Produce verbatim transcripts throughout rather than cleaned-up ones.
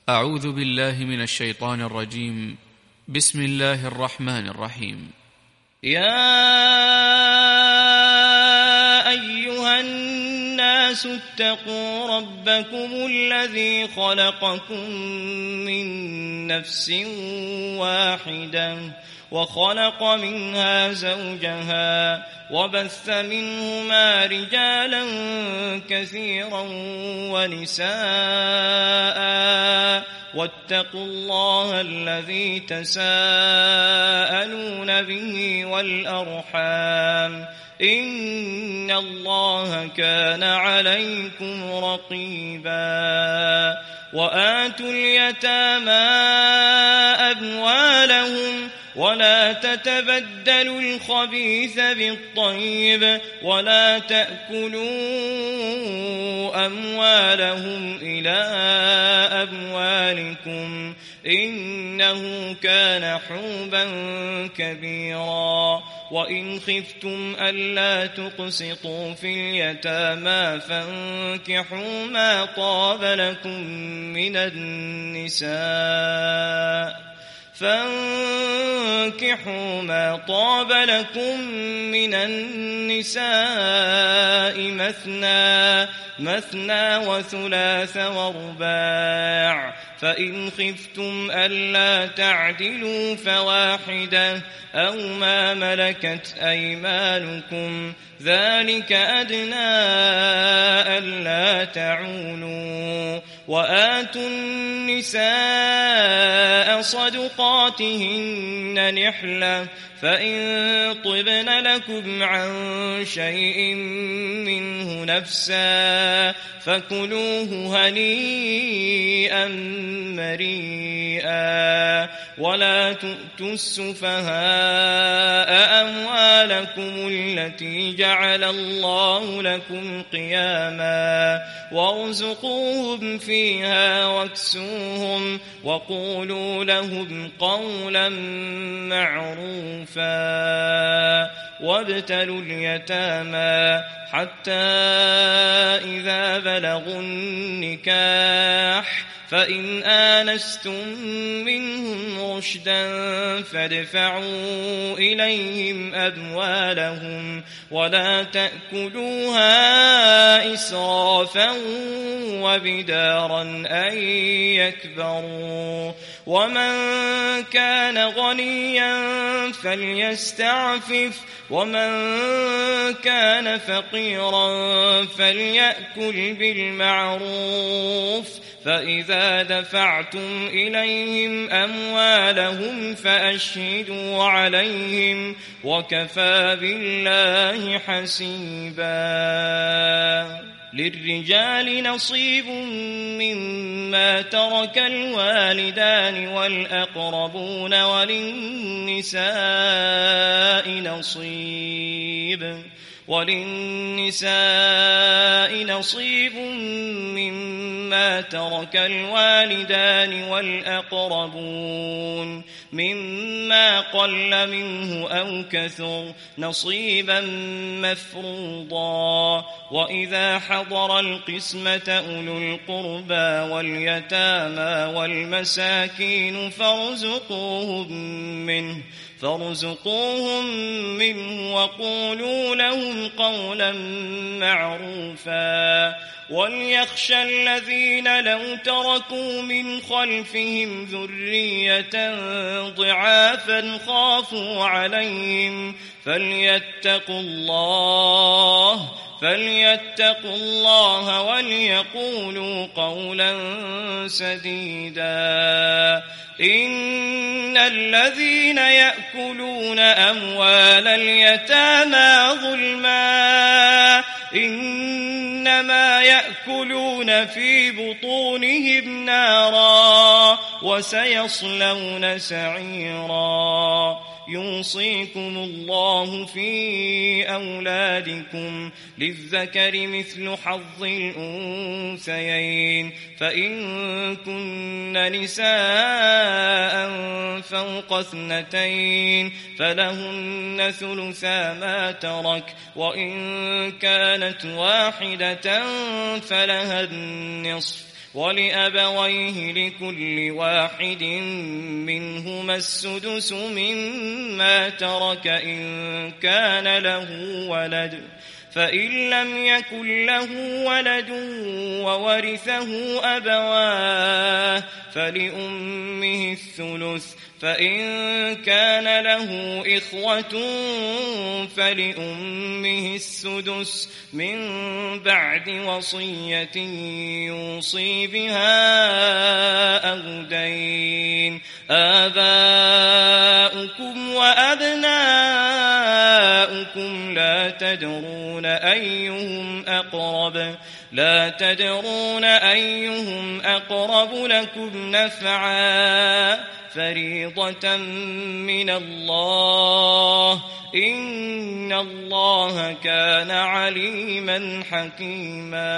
أعوذ بالله من الشيطان الرجيم. بسم الله الرحمن الرحيم. يا أيها الناس اتقوا ربكم الذي خلقكم من نفس واحدة وخلق منها زوجها وبث منهما رجالا كثيرا ونساء واتقوا الله الذي تساءلون به والأرحام إن الله كان عليكم رقيبا. وآتوا اليتامى أموالهم ولا تتبدلوا الخبيث بالطيب ولا تأكلوا أموالهم إلى أموالكم إنه كان حوبا كبيرا. وإن خفتم ألا تقسطوا في اليتامى فانكحوا ما طاب لكم من النساء فانكحوا ما طاب لكم من النساء مثنى مثنى وثلاث ورباع فإن خفتم ألا تعدلوا فواحدة أو ما ملكت أيمانكم ذلك أدنى ألا تعولوا. وآتوا النساء صدقاتهن نحلة فإن طبن لكم عن شيء منه نفسا فكلوه هنيئا مريئا. ولا تؤتوا السفهاء أموالكم التي جعل الله لكم قياما وارزقوهم فيها واكسوهم وقولوا لهم قولا معروفا. وابتلوا اليتامى حتى إذا بلغوا النكاح فإن آنستم منهم رشدا فادفعوا إليهم أموالهم ولا تأكلوها إسرافا وبدارا أن يكبروا. ومن كان غنيا فليستعفف ومن كان فقيرا فليأكل بالمعروف. فإذا دفعتم إليهم أموالهم فأشهدوا عليهم وكفى بالله حسيبا. للرجال نصيب مما ترك الوالدان والأقربون وللنساء نصيب وللنساء نصيب مما ترك الوالدان والأقربون مما قل منه أو كثر نصيبا مفروضا. وإذا حضر القسمة أولو القربى واليتامى والمساكين فارزقوهم منه فارزقوهم منه وقولوا لهم قولا معروفا. وليخشى الذين لو تركوا من خلفهم ذرية ضعافا خافوا عليهم فليتقوا الله فليتقوا الله وليقولوا قولا سديدا. إن الذين يأكلون أموال اليتامى ظلما إنما يأكلون في بطونهم نارا وسيصلون سعيرا. يوصيكم الله في أولادكم للذكر مثل حظ الأنثيين فإن كن نساء فوق اثنتين فلهن ثلثا ما ترك وإن كانت واحدة فلها النصف ولأبويه لكل واحد منهما السدس مما ترك إن كان له ولد، فإن لم يكن له ولد وورثه أبواه فلأمه الثلث، فإن كان له إخوة فلأمه السدس من بعد وصية يوصي بها أو دين. آباؤكم وأبناؤكم لا تدرون أيهم أقرب لا تدرون أيهم أقرب لكم نفعا فريضة من الله إن الله كان عليما حكيما.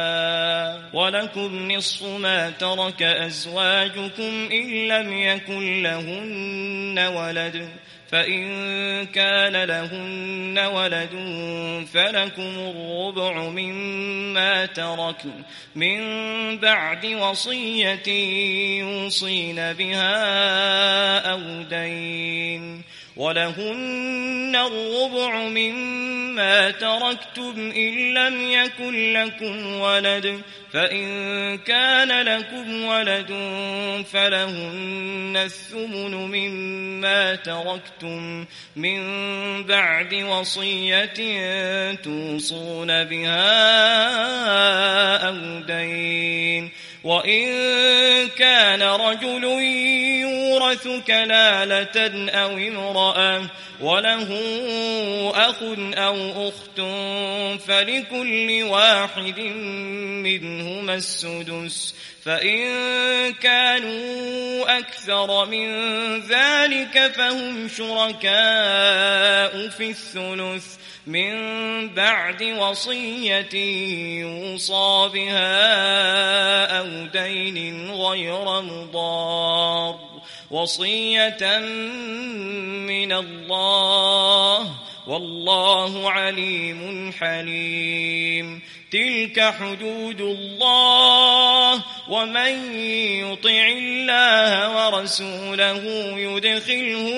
ولكم نصف ما ترك أزواجكم إن لم يكن لهن ولد، فإن كان لهن ولد فلكم الربع مما تركن من بعد وصية يوصين بها أو دين، ولهن الربع مما تركتم إن لم يكن لكم ولد، فإن كان لكم ولد فلهن الثمن مما تركتم من بعد وصية توصون بها أو دين. وإن كان رجل يورث كلالة أو امرأة وله أخ أو أخت فلكل واحد منهما السدس، فإن كانوا أكثر من ذلك فهم شركاء في الثلث من بعد وصية يوصى بها أو دين غير مضار، وصية من الله والله عليم حليم. تلك حدود الله ومن يطع الله ورسوله يدخله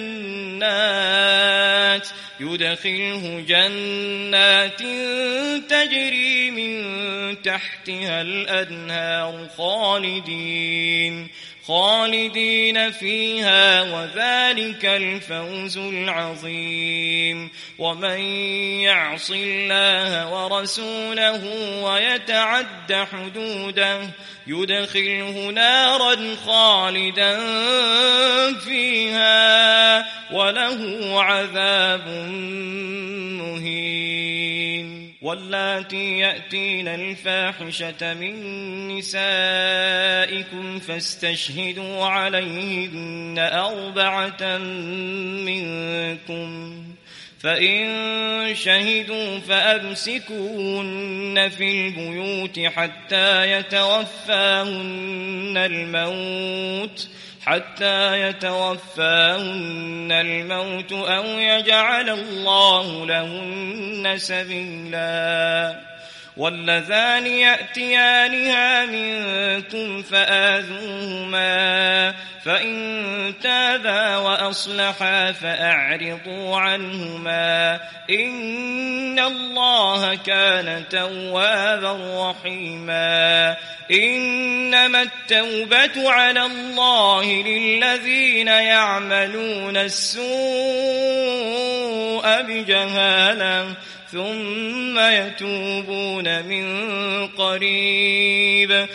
جنات يدخله جنات تجري من تحتها الأنهار خالدين خالدين فيها وذلك الفوز العظيم. ومن يعص الله ورسوله ويتعد حدوده يدخله نارا خالدا فيها وله عذاب مهين. واللاتي يأتين الفاحشة من نسائكم فاستشهدوا عليهن أربعة منكم، فإن شهدوا فأمسكوهن في البيوت حتى يتوفاهن الموت حتى يتوفاهن الموت أو يجعل الله لهن سبيلا. واللذان يأتيانها منكم فآذوهما فإن تابا وأصلحا فأعرضوا عنهما إن الله كان توابا رحيما. إنما التوبة على الله للذين يعملون السوء بجهالة ثم يتوبون من قريب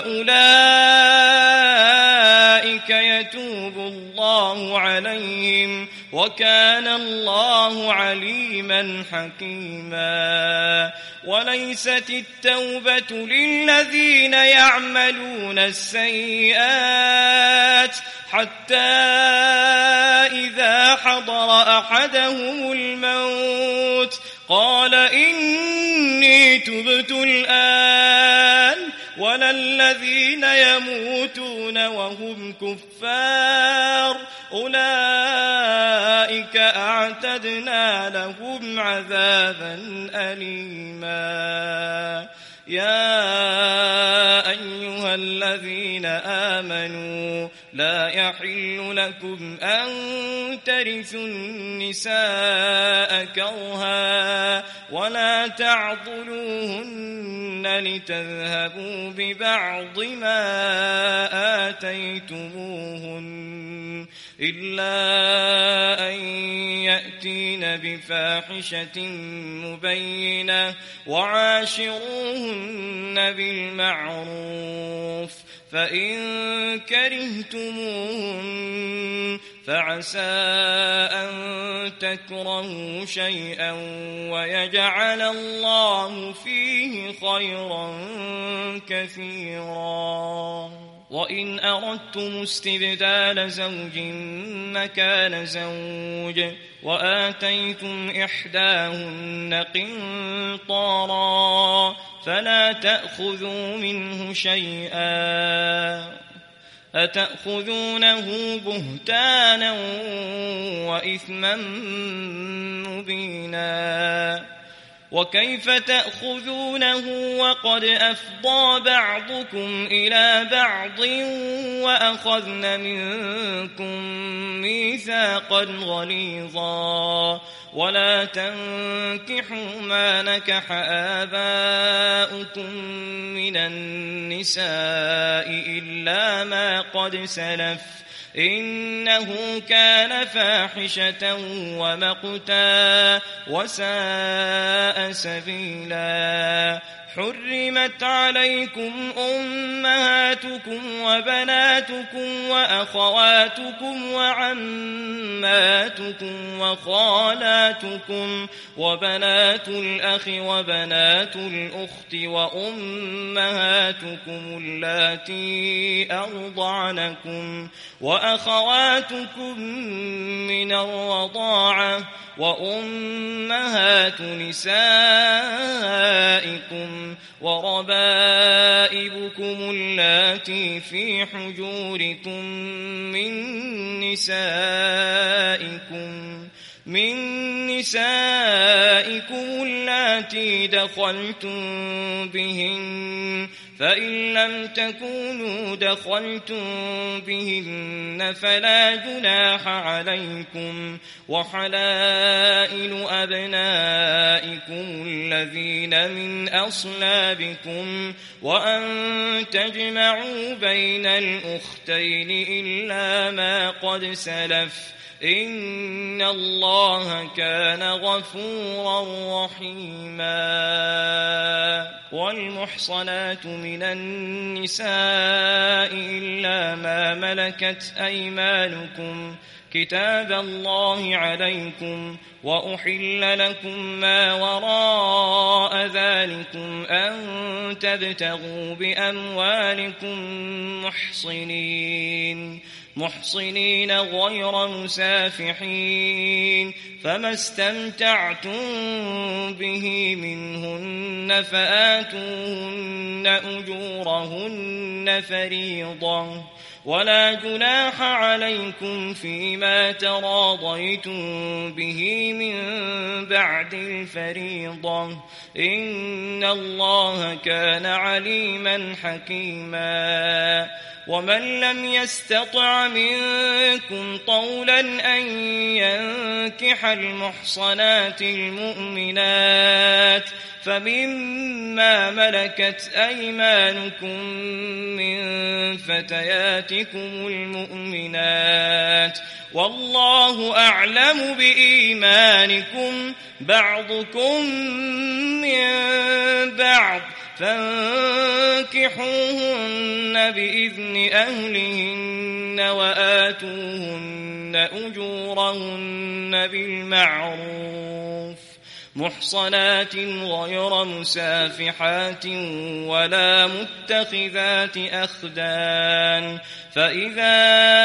فأولئك يتوب الله عليهم وكان الله عليما حكيما. وليست التوبة للذين يعملون السيئات حتى إذا حضر أحدهم الموت قال إني تبت الآن ولا الذين يموتون وهم كفار أولئك أعتدنا لهم عذابا أليما. يا أيها أيها الذين آمنوا لا يحل لكم أن ترثوا النساء كرها ولا تعضلوهن لتذهبوا ببعض ما آتيتموهن إلا أن يأتين بفاحشة مبينة وعاشروهن بالمعروف فإن كرهتموهن فعسى أن تكرهوا شيئا ويجعل الله فيه خيرا كثيرا. وإن أردتم استبدال زوج مكان زوج وآتيتم إحداهن قنطارا فلا تأخذوا منه شيئا أتأخذونه بهتانا وإثما مبينا وكيف تأخذونه وقد أفضى بعضكم إلى بعض وأخذن منكم ميثاقا غليظا ولا تنكحوا ما نكح آباؤكم من النساء إلا ما قد سلف إنه كان فاحشة ومقتا وساء سبيلا. حرمت عليكم أمهاتكم وبناتكم وأخواتكم وعماتكم وخالاتكم وبنات الأخ وبنات الأخت وأمهاتكم اللاتي أرضعنكم وأخواتكم من الرضاعة وأمهات نسائكم وربائبكم اللاتي في حجوركم من نسائكم من نسائكم اللاتي دخلتم بهن فإن لم تكونوا دخلتم بهن فلا جناح عليكم وحلائل أبنائكم الذين من أصلابكم وأن تجمعوا بين الأختين إلا ما قد سلف إن الله كان غفورا رحيما. والمحصنات من النساء إلا ما ملكت أيمانكم كتاب الله عليكم وأحل لكم ما وراء ذلكم أن تبتغوا بأموالكم محصنين محصنين غير مسافحين فما استمتعتم به منهن فآتوهن أجورهن فريضة ولا جناح عليكم فيما تراضيتم به من بعد الفريضة إن الله كان عليما حكيما. ومن لم يستطع منكم طولا أن ينكح المحصنات المؤمنات فمما ملكت أيمانكم من فتياتكم المؤمنات والله أعلم بإيمانكم بعضكم من بعض فانكحوهن بإذن أهلهن وآتوهن أجورهن بالمعروف محصنات غير مسافحات ولا متخذات أخدان فإذا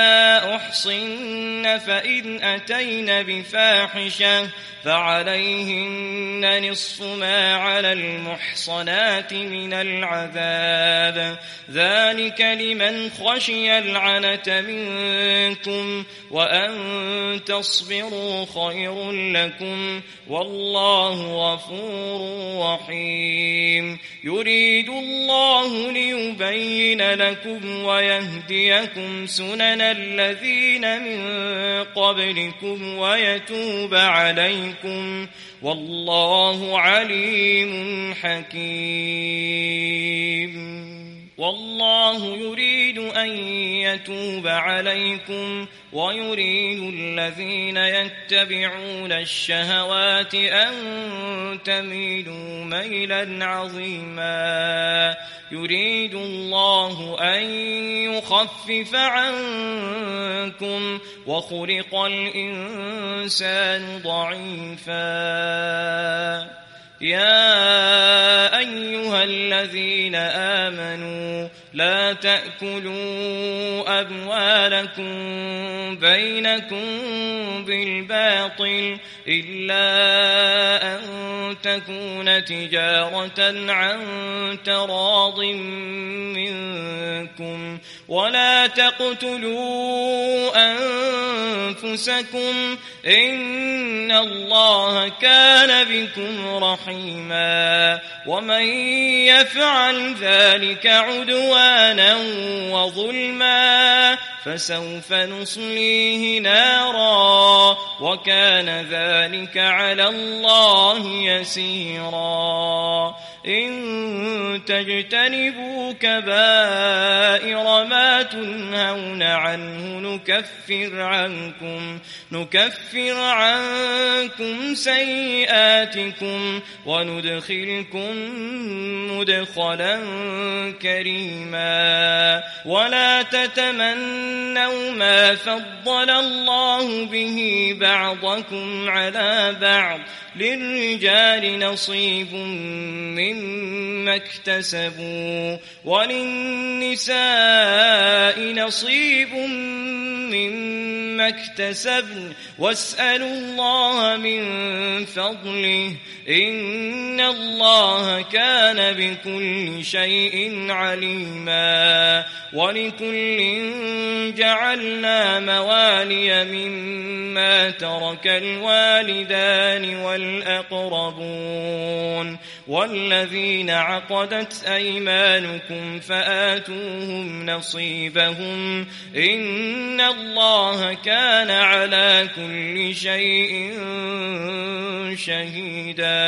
أحصن فإن أتين بفاحشة فعليهن نصف ما على المحصنات من العذاب ذلك لمن خشي العنة منكم وأن تصبروا خير لكم والله والله غفور رحيم يريد الله ليبين لكم ويهديكم سنن الذين من قبلكم ويتوب عليكم والله عليم حكيم والله يريد أن يتوب عليكم ويريد الذين يتبعون الشهوات أن تميلوا ميلا عظيما يريد الله أن يخفف عنكم وخلق الإنسان ضعيفا يا أيها الذين آمنوا لا تأكلوا أموالكم بينكم بالباطل إلا أن تكون تجارة عن تراض منكم ولا تقتلوا أنفسكم إن الله كان بكم رحيما ومن يفعل ذلك عدوانا وظلما فسوف نصليه نارا وكان ذلك على الله يسيرا إن تجتنبوا كبائر ما تنهون عنه نكفر عنكم نكفر عنكم سيئاتكم وندخلكم مدخلا كريما ولا تتمنوا ما فضل الله به بعضكم على بعض للرجال نصيب مما اكتسبوا وللنساء نصيب مما اكتسبن واسألوا الله من فضله إن الله كان بكل شيء عليما ولكل جعلنا موالي مما ترك الوالدان والأقربون والذين عقدت أيمانكم فآتوهم نصيبهم إن الله كان على كل شيء شهيدا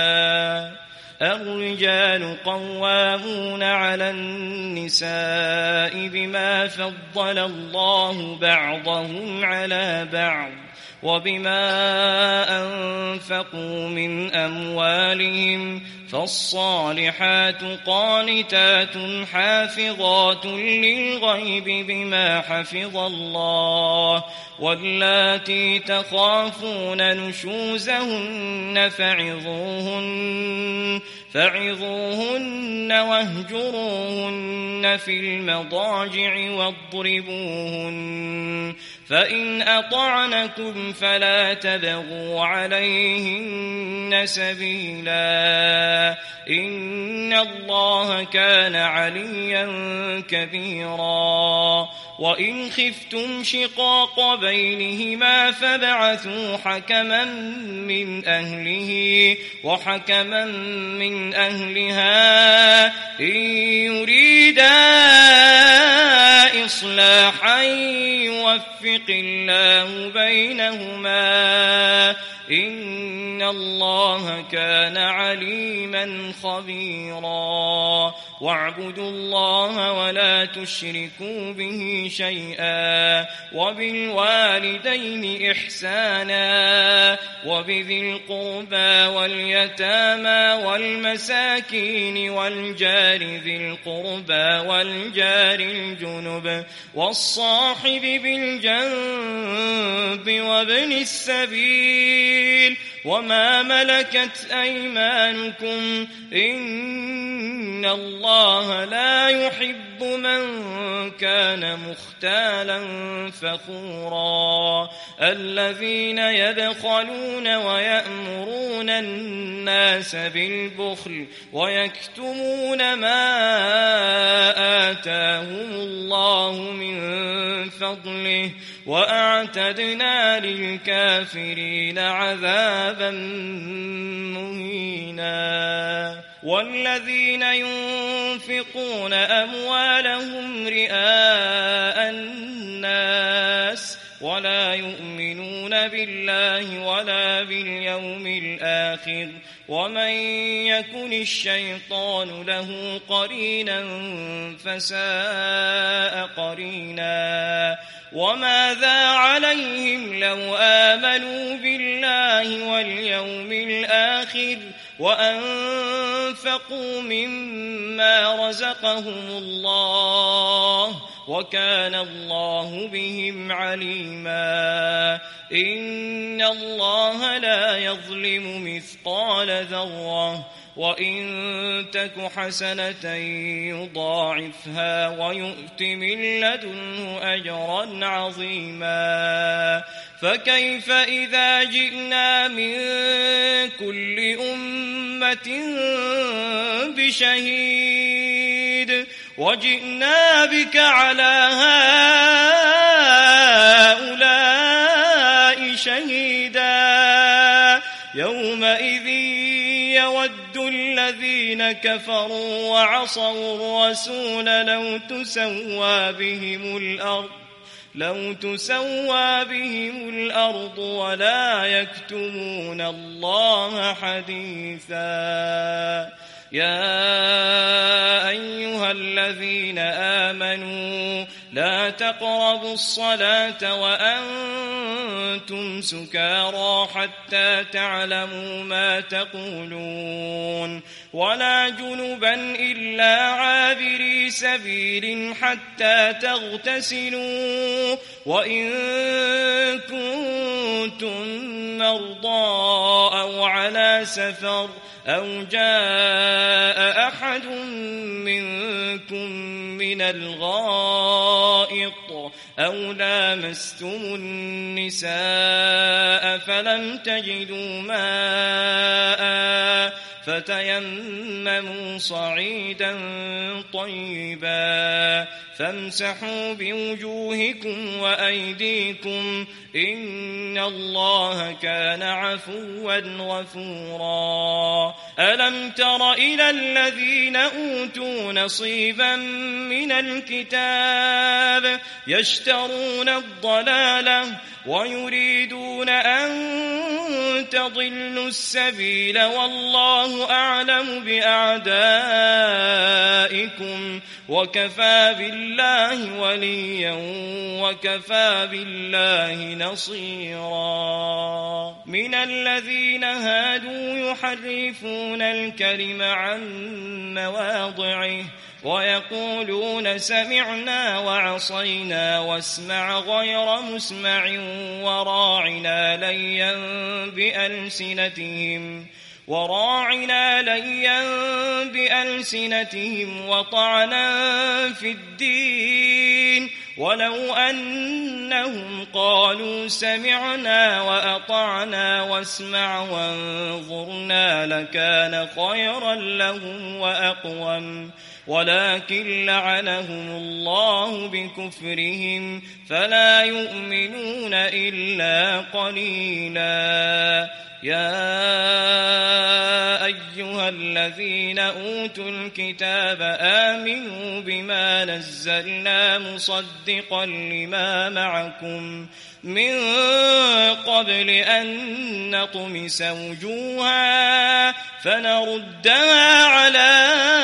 الرجال قوامون على النساء بما فضل الله بعضهم على بعض وبما أنفقوا من أموالهم فالصالحات قانتات حافظات للغيب بما حفظ الله واللاتي تخافون نشوزهن فعظوهن فعظوهن واهجروهن في المضاجع واضربوهن فإن أطعنكم فلا تبغوا عليهن سبيلا إن الله كان عليا كبيرا وإن خفتم شقاق بينهما فابعثوا حكما من أهله وحكما من أهلها إن يريدا إصلاحا يوفق الله بينهما إن الله كان عليما خبيرا واعبدوا الله ولا تشركوا به شيئا وبالوالدين إحسانا وبذي القربى واليتامى والمساكين والجار ذي القربى والجار الجنب والصاحب بالجنب وابن السبيل وما ملكت أيمانكم إن الله لا يحب من كان مختالا فخورا الذين يبخلون ويأمرون الناس بالبخل ويكتمون ما آتاهم الله من فضله وأعتدنا للكافرين عذابا مهينا. والذين ينفقون أموالهم رئاء الناس ولا يؤمنون بالله ولا باليوم الآخر ومن يكن الشيطان له قرينا فساء قرينا. وماذا عليهم لو آمنوا بالله واليوم الآخر وأنفقوا مما رزقهم الله وكان الله بهم عليما. إن الله لا يظلم مثقال ذرة وإن تك حسنة يضاعفها ويؤت من لدنه أجرا عظيما. فكيف إذا جئنا من كل أمة بشهيد وجئنا بك على هؤلاء شهيدا. يومئذ يود الذين كفروا وعصوا الرسول لو تسوى بهم الأرض لو تسوى بهم الأرض ولا يكتمون الله حديثا. يا أيها الذين آمنوا لا تقربوا الصلاة وأنتم سكارى حتى تعلموا ما تقولون ولا جنبا إلا عابري سبيل حتى تغتسلوا وإن كنتم مرضى أو على سفر أو جاء أحد منكم من الغائط أو لامستم النساء فلم تجدوا ماء فتيمموا صعيدا طيبا فامسحوا بوجوهكم وأيديكم إن الله كان عفوا غفورا. ألم تر إلى الذين أوتوا نصيبا من الكتاب يشترون الضلالة ويريدون أن تضلوا السبيل والله أعلم بأعدائكم وكفى بالله وليا وكفى بالله نصيرا. من الذين هادوا يحرفون الكلم عن مواضعه ويقولون سمعنا وعصينا واسمع غير مسمع وراعنا ليا بألسنتهم وراعنا ليا بألسنتهم وطعنا في الدين ولو أنهم قالوا سمعنا وأطعنا واسمع وانظرنا لكان خيرا لهم وأقوم ولكن لعنهم الله بكفرهم فلا يؤمنون إلا قليلا. يا أيها الذين أوتوا الكتاب آمنوا بما نزلنا مصدقا لما معكم من قبل أن نطمس وجوها فنردها على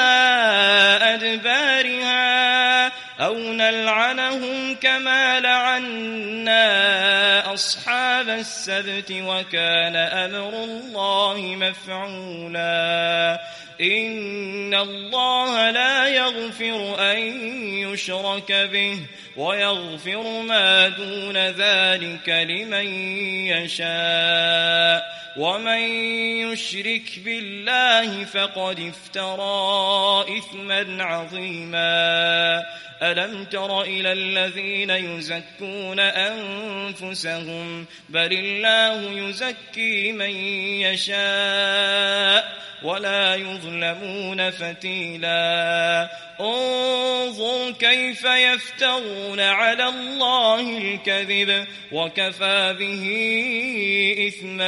أدبارها أو نلعنهم كما لعنا أصحاب السبت وكان أمر الله مفعولا. إن الله لا يغفر أن يشرك به ويغفر ما دون ذلك لمن يشاء ومن يشرك بالله فقد افترى إثما عظيما. ألم تر إلى الذين يزكون أنفسهم بل الله يزكي من يشاء ولا يظلمون فتيلا انظر كيف يفترون على الله الكذب وكفى به إثما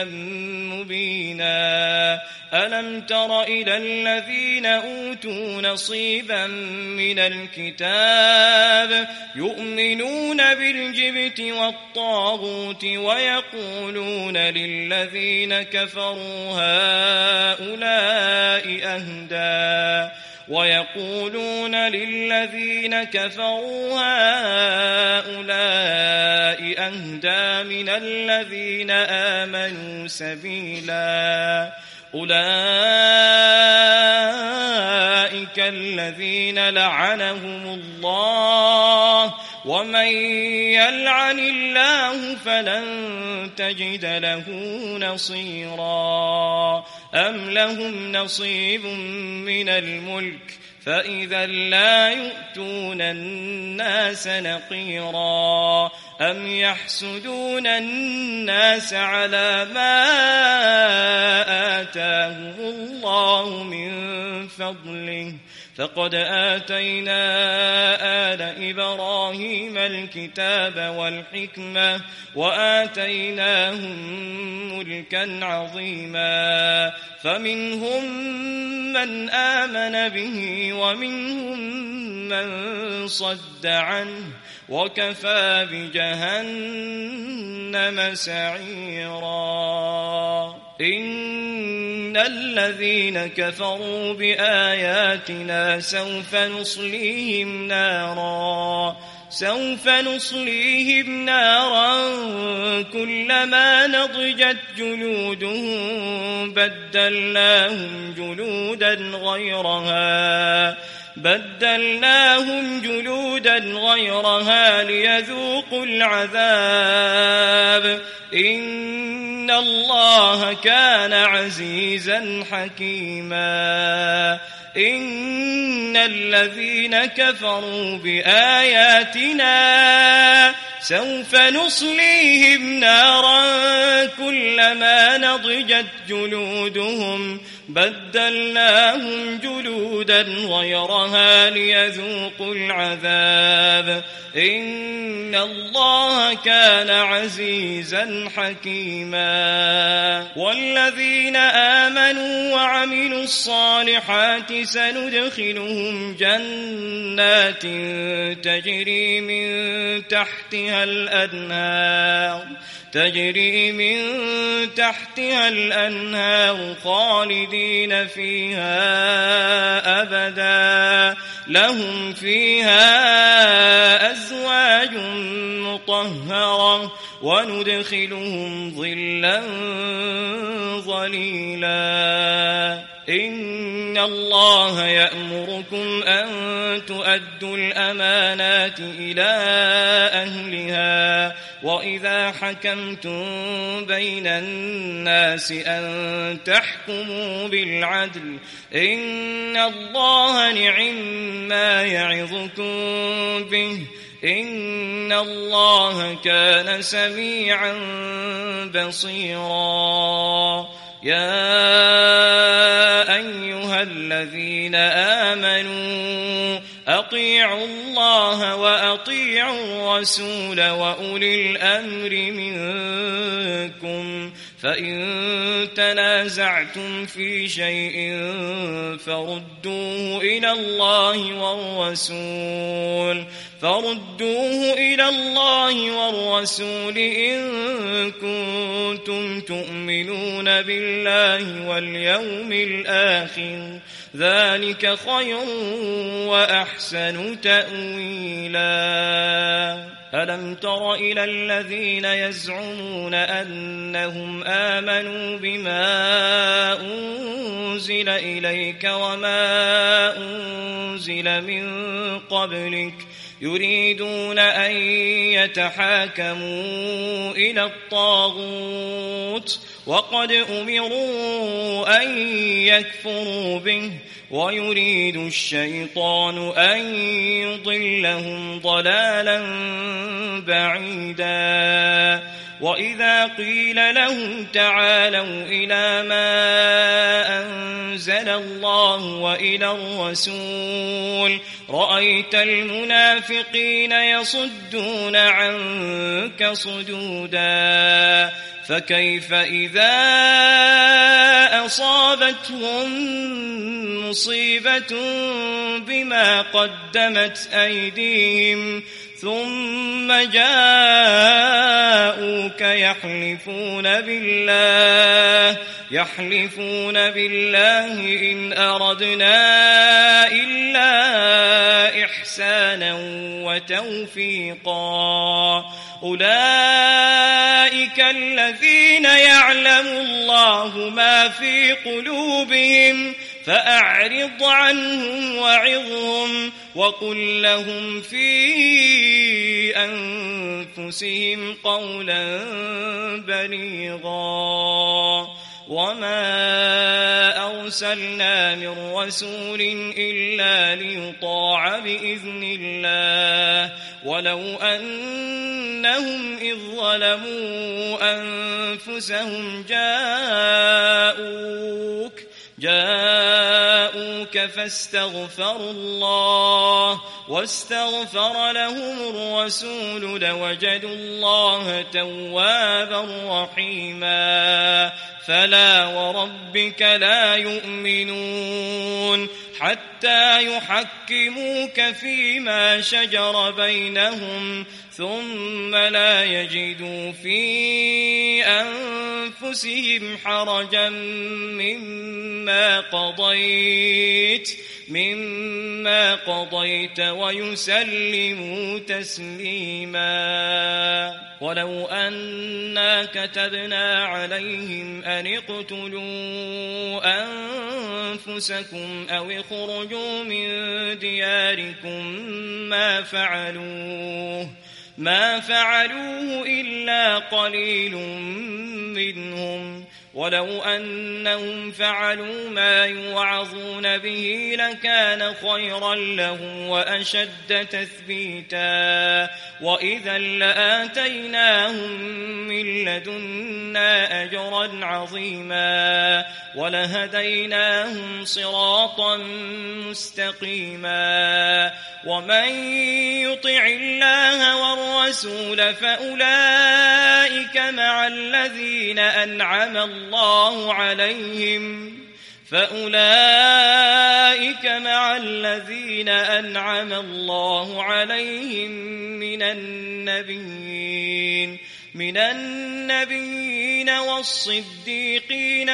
مبينا ألم تر إلى الذين أوتوا نصيبا من الكتاب يؤمنون بالجبت والطاغوت ويقولون للذين كفروا هؤلاء أهدى ويقولون للذين كفروا هؤلاء أهدى من الذين آمنوا سبيلا أولئك الذين لعنهم الله ومن يلعن الله فلن تجد له نصيرا أم لهم نصيب من الملك فإذا لا يؤتون الناس نقيرا أم يحسدون الناس على ما آتاهم الله من فضله فقد آتينا آل إبراهيم الكتاب والحكمة وآتيناهم ملكا عظيما فمنهم من آمن به ومنهم من صد عنه وكفى بجهنم سعيرا إن الذين كفروا بآياتنا سوف نصليهم نارا سوف نصليهم نارا كلما نضجت جلودهم بدلناهم جلودا غيرها بدلناهم جلودا غيرها ليذوقوا العذاب إن الله كان عزيزا حكيما إن الذين كفروا بآياتنا سوف نصليهم نارا كلما نضجت جلودهم بدلناهم جلودا غيرها ليذوقوا العذاب إن الله كان عزيزا حكيما والذين آمنوا وعملوا الصالحات سندخلهم جنات تجري من تحتها الأنهار تجري من تحتها الأنهار خالدين فيها أبدا لهم فيها أزواج مطهرة وندخلهم ظلا ظليلا إن الله يأمركم أن تؤدوا الأمانات إلى أهلها وإذا حكمتم بين الناس أن تحكموا بالعدل إن الله نعم ما يعظكم به إن الله كان سميعا بصيرا يا أيها الذين آمنوا أطيعوا الله وأطيعوا الرسول وأولي الأمر منكم فإن تنازعتم في شيء فردوه إلى الله والرسول فردوه إلى الله والرسول إن كنتم تؤمنون بالله واليوم الآخر ذلك خير وأحسن تأويلا ألم تر إلى الذين يزعمون أنهم آمنوا بما أنزل إليك وما أنزل من قبلك يريدون أن يتحاكموا إلى الطاغوت وقد أمروا أن يكفروا به ويريد الشيطان أن يضلهم ضلالا بعيدا وإذا قيل لهم تعالوا إلى ما أنزل الله وإلى الرسول رأيت المنافقين يصدون عنك صدودا فكيف إذا أصابتهم مصيبة بما قدمت أيديهم ثم جاءوك يحلفون بالله يحلفون بالله إن أردنا إلا إحسانا وتوفيقا أولئك الذين يعلم الله ما في قلوبهم فأعرض عنهم وعظهم وقل لهم في أنفسهم قولا بليغا وما أرسلنا من رسول إلا ليطاع بإذن الله ولو أنهم إذ ظلموا أنفسهم جاءوك جاءوك فاستغفروا الله واستغفر لهم الرسول لوجدوا الله توابا رحيما فلا وربك لا يؤمنون حتى يحكموك فيما شجر بينهم ثم لا يجدوا في أنفسهم حرجا مما قضيت مما قضيت ويسلموا تسليما ولو أنا كتبنا عليهم أن اقتلوا أنفسكم أو اخرجوا من دياركم ما فعلوه ما فعلوه إلا قليل منهم ولو أنهم فعلوا ما يوعظون به لكان خيرا لهم وأشد تثبيتا وإذا لآتيناهم من لدنا أجرا عظيما ولهديناهم صراطا مستقيما ومن يطع الله والرسول فأولئك مع الذين أنعم الله عليهم فأولئك مع الذين أنعم الله عليهم من النبيين من النبيين والصديقين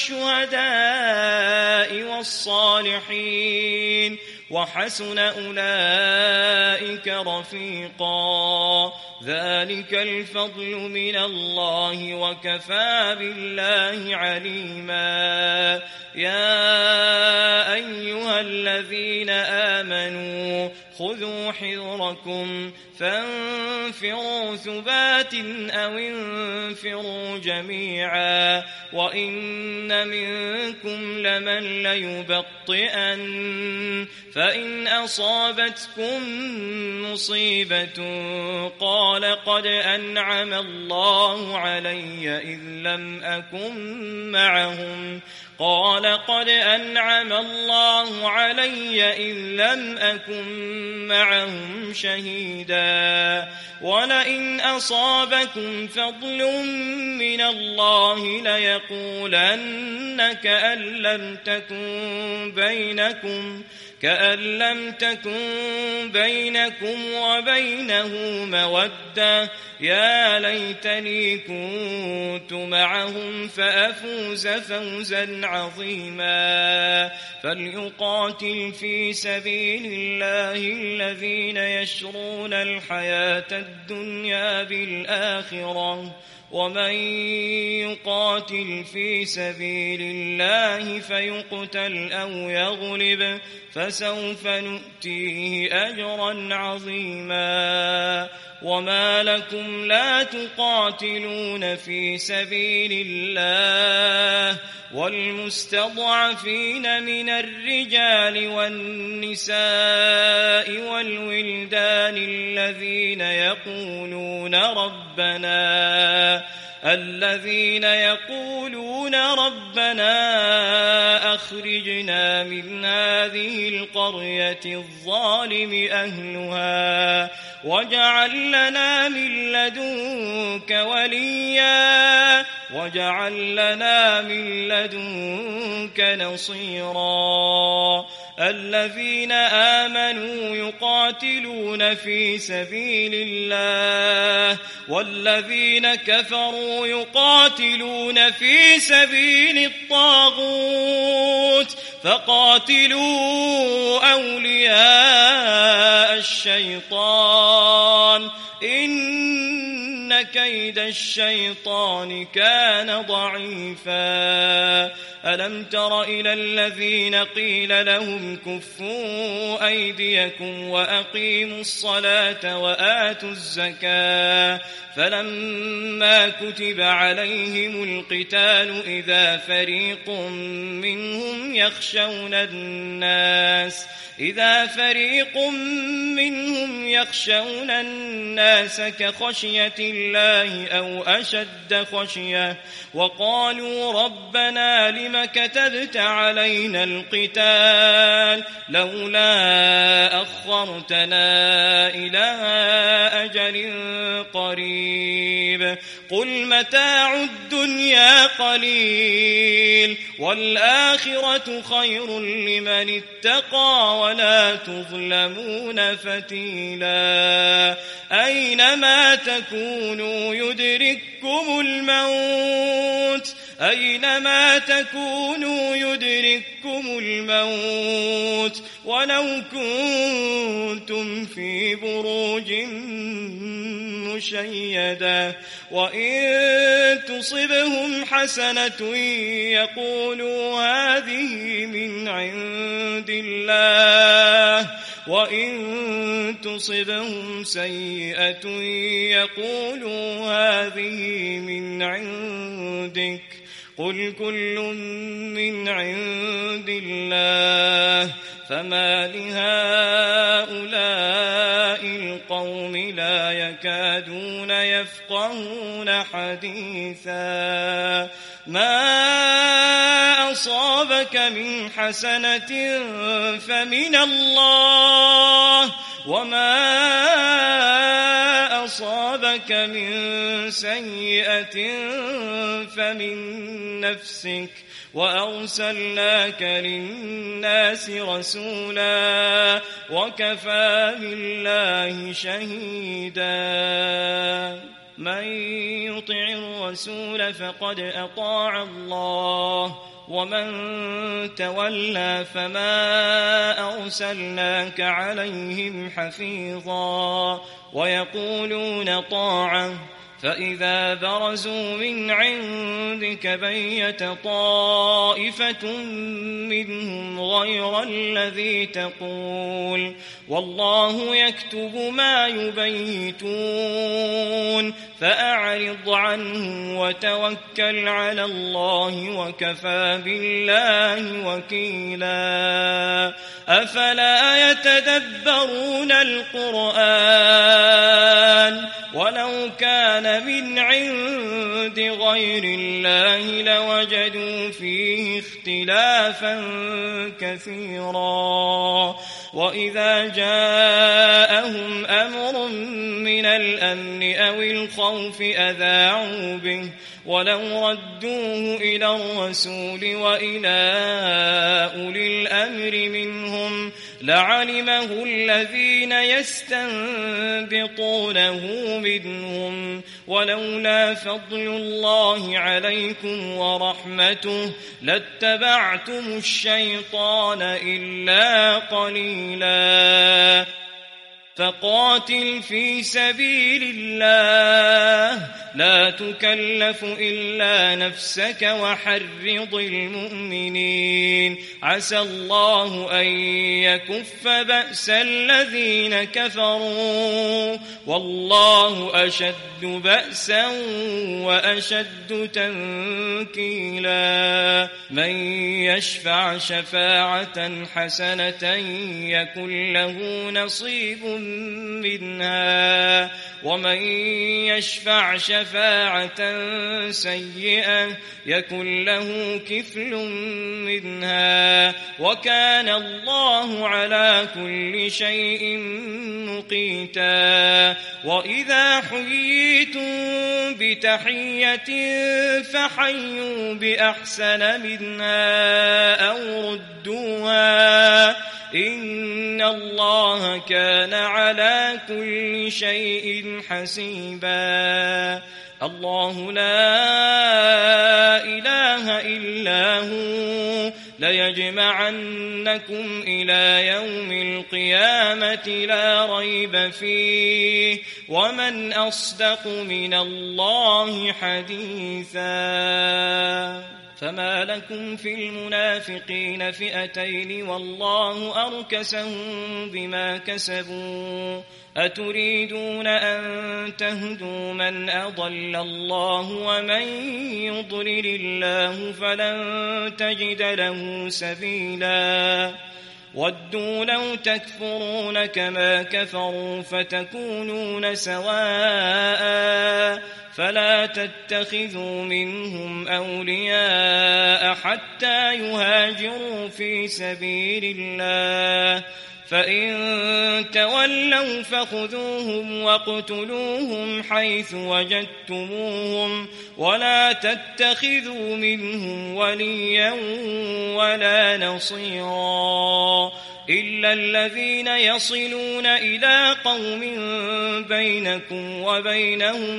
والشهداء والصالحين وحسن أولئك رفيقا ذلك الفضل من الله وكفى بالله عليما يا أيها الذين آمنوا خذوا حذركم فانفروا ثبات أو انفروا جميعا وإن منكم لمن ليبطئن فإن أصابتكم مصيبة قال قد أنعم الله علي إذ لم أكن معهم قال قد أنعم الله علي إذ لم أكن معهم شهيدا ولئن أصابكم فضل من الله ليقولن كأن لم تكن بينكم كأن لم تكن بينكم وبينه مودة يا ليتني كنت معهم فأفوز فوزا عظيما فليقاتل في سبيل الله الذين يشرون الحياة الدنيا بالآخرة ومن يقاتل في سبيل الله فيقتل أو يغلب فسوف نؤتيه أجرا عظيما وما لكم لا تقاتلون في سبيل الله والمستضعفين من الرجال والنساء والولدان الذين يقولون ربنا الذين يقولون ربنا أخرجنا من هذه القرية الظالم أهلها واجعل لنا من لدنك وليا واجعل لنا من لدنك نصيرا الذين آمنوا يقاتلون في سبيل الله والذين كفروا يقاتلون في سبيل الطاغوت فقاتلوا أولياء الشيطان إن كيد الشيطان كان ضعيفا ألم تر إلى الذين قيل لهم كفوا أيديكم وأقيموا الصلاة وآتوا الزكاة فلما كتب عليهم القتال إذا فريق منهم يخشون الناس إذا فريق منهم يخشون الناس كخشية الله أو أشد خشية وقالوا ربنا لم كتبت علينا القتال لولا أخرتنا إلى أجل قريب قل متاع الدنيا قليل والآخرة خير لمن اتقى ولا تظلمون فتيلا أينما تكونوا يدرككم الموت أينما تكونوا يدرككم الموت ولو كنتم في بروج مشيدة وإن تصبهم حسنة يقولوا هذه من عند الله وإن تصبهم سيئة يقولوا هذه من عندك قل كل من عند الله فما لهؤلاء القوم لا يكادون يفقهون حديثا ما أصابك من حسنة فمن الله وما أصابك من سيئة فمن نفسك وأرسلناك للناس رسولا وكفى بالله شهيدا من يطع الرسول فقد أطاع الله ومن تولى فما أرسلناك عليهم حفيظا ويقولون طاعة فإذا برزوا من عندك بيت طائفة منهم غير الذي تقول والله يكتب ما يبيتون فأعرض عنهم وتوكل على الله وكفى بالله وكيلا أفلا يتدبرون القرآن ولو كان من عند غير الله لوجدوا فيه اختلافا كثيرا وإذا جاءهم أمر من الأمن أو الخوف أذاعوا به ولو ردوه إلى الرسول وإلى أولي الأمر منهم لعلمه الذين يستنبطونه منهم ولولا فضل الله عليكم ورحمته لاتبعتم الشيطان إلا قليلا فقاتل في سبيل الله لا لا تكلف إلا نفسك وحرض المؤمنين عسى الله أن يكف بأس الذين كفروا والله أشد بأسا وأشد تنكيلا من يشفع شفاعة حسنة يكن له نصيب منها ومن يشفع شفاعة سيئة يكن له كفل منها وكان الله على كل شيء مقيتا وإذا حييتم بتحية فحيوا بأحسن منها أو ردوها إن الله كان على كل شيء حسيبا الله لا إله إلا هو ليجمعنكم إلى يوم القيامة لا ريب فيه ومن أصدق من الله حديثا فما لكم في المنافقين فئتين والله أركسهم بما كسبوا أتريدون أن تهدوا من أضل الله ومن يضلل الله فلن تجد له سبيلا ودوا لو تكفرون كما كفروا فتكونون سواء فلا تتخذوا منهم أولياء حتى يهاجروا في سبيل الله فإن تولوا فخذوهم واقتلوهم حيث وجدتموهم ولا تتخذوا منهم وليا ولا نصيرا إلا الذين يصلون إلى قوم بينكم وبينهم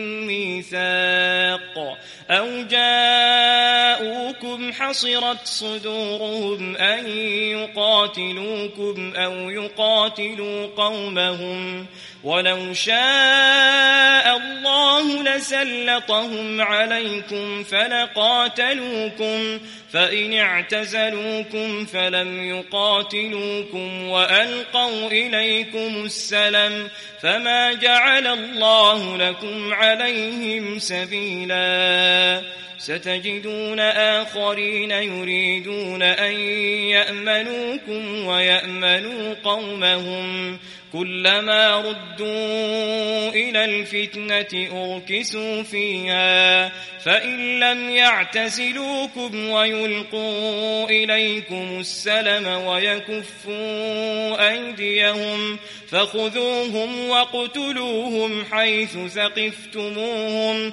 ميثاق أو جاءوكم حصرت صدورهم أن يقاتلوكم أو يقاتلوا قومهم ولو شاء الله لسلطهم عليكم فلقاتلوكم فإن اعتزلوكم فلم يقاتلوكم وألقوا إليكم السلم فما جعل الله لكم عليهم سبيلا ستجدون آخرين يريدون أن يأمنوكم ويأمنوا قومهم كلما ردوا إلى الفتنة أركسوا فيها فإن لم يعتزلوكم ويلقوا إليكم السلم ويكفوا أيديهم فخذوهم واقتلوهم حيث ثقفتموهم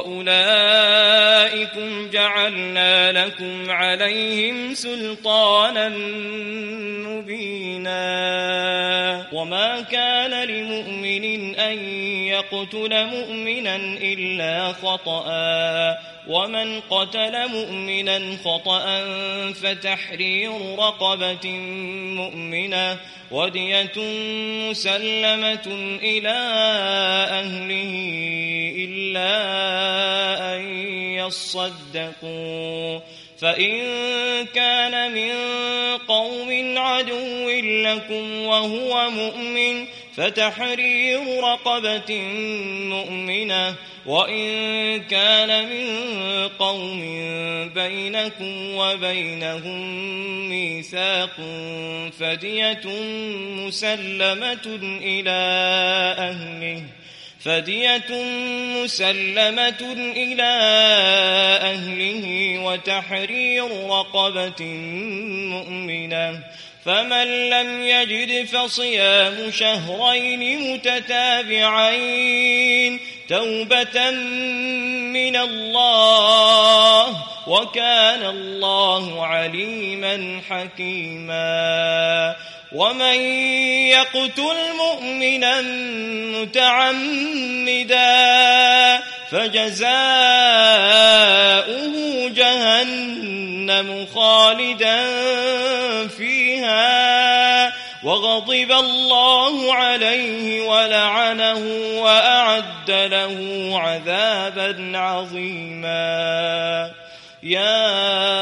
وأولئكم جعلنا لكم عليهم سلطانا مبينا وما كان لمؤمن أن يقتل مؤمنا إلا خطأ ومن قتل مؤمنا خطأ فتحرير رقبة مؤمنة ودية مسلمة إلى أهله إلا أن يصدقوا فإن كان من قوم عدو لكم وهو مؤمن فتحرير رقبة مؤمنة وإن كان من قوم بينكم وبينهم ميثاق فدية مسلمة إلى أهله فدية مسلمة إلى أهله وتحرير رقبة مؤمنة فمن لم يجد فصيام شهرين متتابعين توبة من الله وكان الله عليما حكيما ومن يقتل مؤمنا متعمدا فجزاؤه جهنم خالدا فيها وغضب الله عليه ولعنه وأعد له عذابا عظيما. يا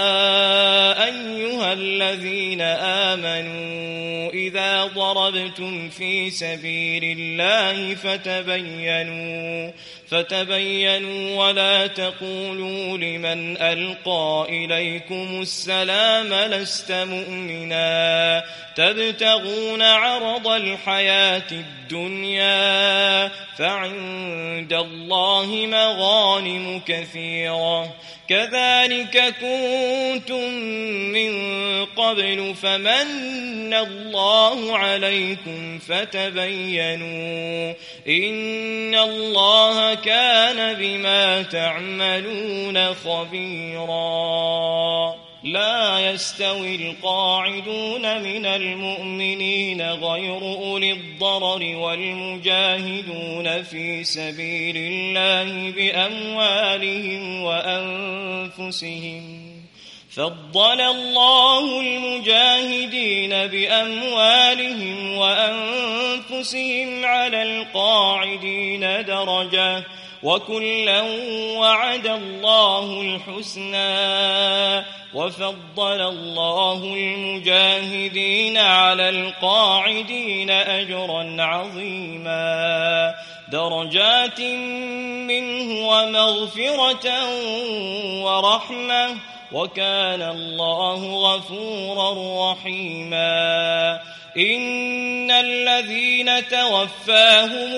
أيها الذين آمنوا إذا ضربتم في سبيل الله فتبينوا فتبينوا ولا تقولوا لمن ألقى إليكم السلام لست مؤمنا تبتغون عرض الحياة الدنيا فعند الله مغانم كثيرة كذلك كنتم من قبل فمن الله عليكم فتبينوا إن الله كان بما تعملون خبيرا. لا يستوي القاعدون من المؤمنين غير أولي الضرر والمجاهدون في سبيل الله بأموالهم وأنفسهم فضل الله المجاهدين بأموالهم وأنفسهم على القاعدين درجة وكلا وعد الله الحسنى وفضل الله المجاهدين على القاعدين أجرا عظيما درجات منه ومغفرة ورحمة وكان الله غفورا رحيما. إن الذين توفاهم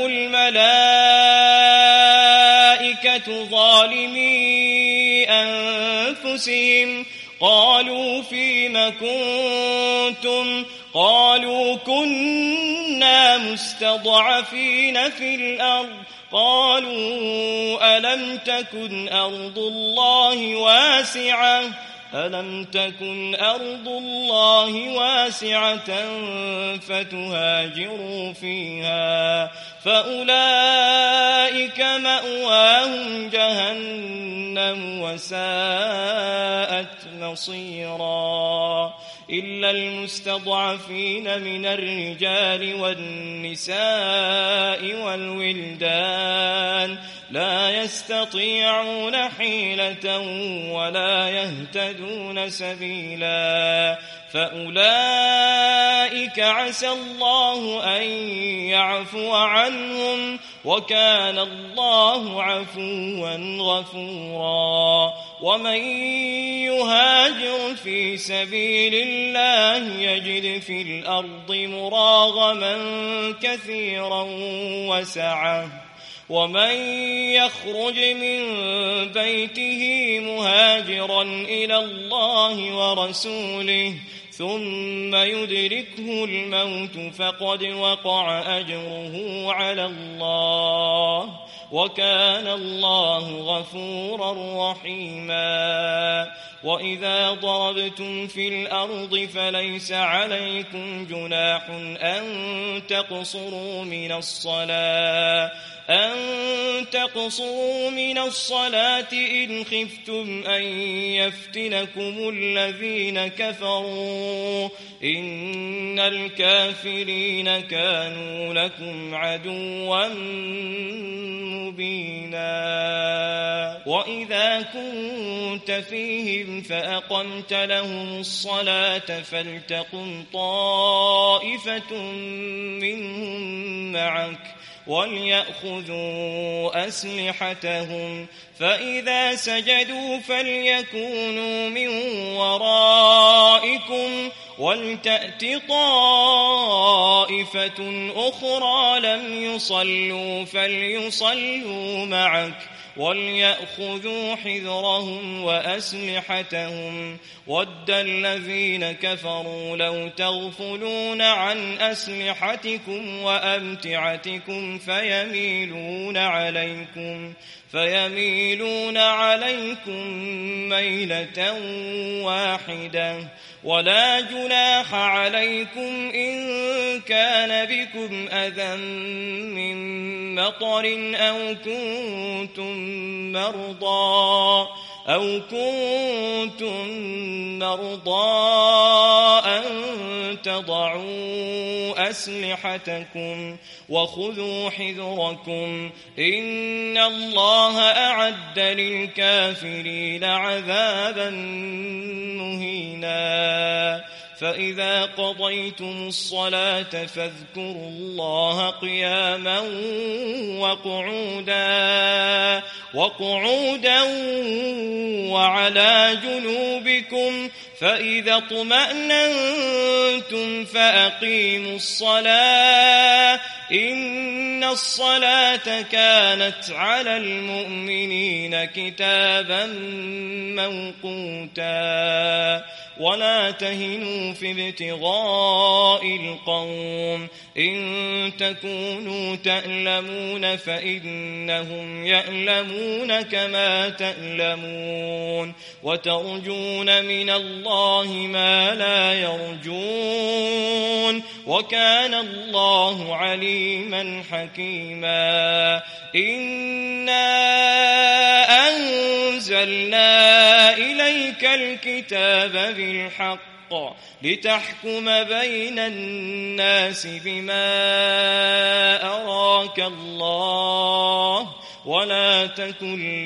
الملائكة ظالمي أنفسهم قالوا فيم كنتم قالوا كنا مستضعفين في الأرض قالوا ألم تكن أرض الله واسعة ألم تكن أرض الله واسعة فتهاجروا فيها فأولئك مأواهم جهنم وساءت مصيرا. إلا المستضعفين من الرجال والنساء والولدان لا يستطيعون حيلة ولا يهتدون سبيلا فأولئك عسى الله أن يعفو عنهم وكان الله عفوا غفورا. ومن يهاجر في سبيل الله يجد في الأرض مراغما كثيرا وسعة ومن يخرج من بيته مهاجرا إلى الله ورسوله ثم يدركه الموت فقد وقع أجره على الله وكان الله غفورا رحيما. وإذا ضربتم في الأرض فليس عليكم جناح أن تقصروا من الصلاة أن تقصروا من الصلاة إن خفتم أن يفتنكم الذين كفروا إن الكافرين كانوا لكم عدوا مبينا. وإذا كنت فيهم فأقمت لهم الصلاة فلتقم طائفة منهم معك وليأخذوا أسلحتهم فإذا سجدوا فليكونوا من ورائكم ولتأت طائفة أخرى لم يصلوا فليصلوا معك وليأخذوا حذرهم وأسلحتهم ود الذين كفروا لو تغفلون عن أسلحتكم وأمتعتكم فيميلون عليكم فيميلون عليكم ميلة واحدة ولا جناح عليكم إن كان بكم أذى من مطر أو كنتم مرضى أو كنتم مرضى أن تضعوا أسلحتكم وخذوا حذركم إن الله أعد للكافرين عذابا مهينا فإذا قضيتم الصلاة فاذكروا الله قياما وقعودا وقعودا وعلى جنوبكم فإذا اطمأننتم فأقيموا الصلاة إن الصلاة كانت على المؤمنين كتابا موقوتا ولا تهنوا في ابتغاء القوم إن تكونوا تألمون فإنهم يألمون كما تألمون وترجون من الله ما لا يرجون وكان الله عليما حكيما إنا أنزلنا إليك الكتاب بالحق لتحكم بين الناس بما أراك الله ولا تكن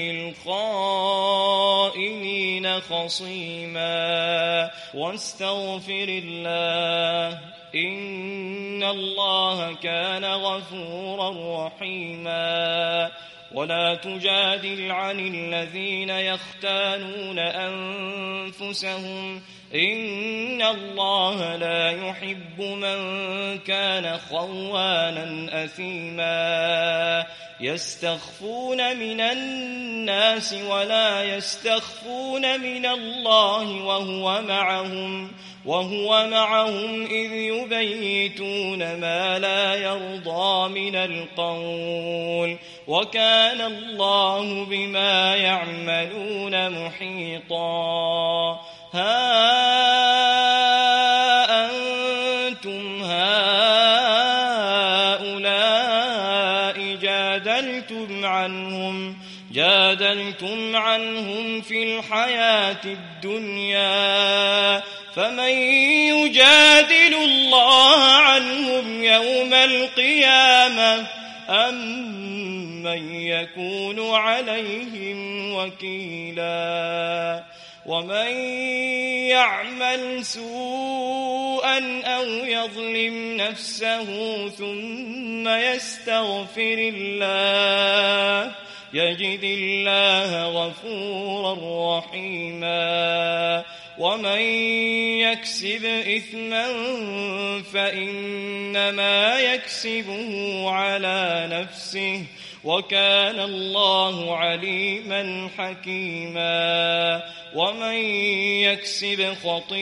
للخائنين خصيما واستغفر الله إن الله كان غفورا رحيما ولا تجادل عن الذين يختانون أنفسهم إن الله لا يحب من كان خوانا أثيما يستخفون من الناس ولا يستخفون من الله وهو معهم وهو معهم إذ يبيتون ما لا يرضى من القول وكان الله بما يعملون محيطا ها أنتم هؤلاء جادلتم عنهم جادلتم عنهم في الحياة الدنيا فمن يجادل الله عنهم يوم القيامة أم من يكون عليهم وكيلا ومن يعمل سوءا أو يظلم نفسه ثم يستغفر الله يجد الله غفورا رحيما ومن يكسب إثما فإنما يكسبه على نفسه وكان الله عليما حكيما ومن يكسب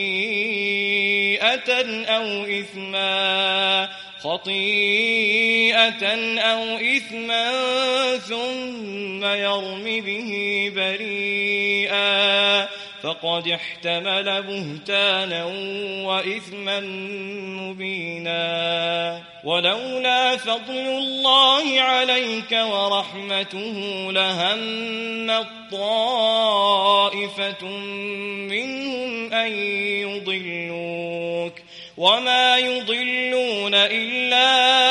خطيئة أو إثما خطيئة أو إثما ثم يرم به بريئا فقد احتمل بهتانا وإثما مبينا ولولا فضل الله عليك ورحمته لهم طائفة منهم أن يضلوك وما يضلون إلا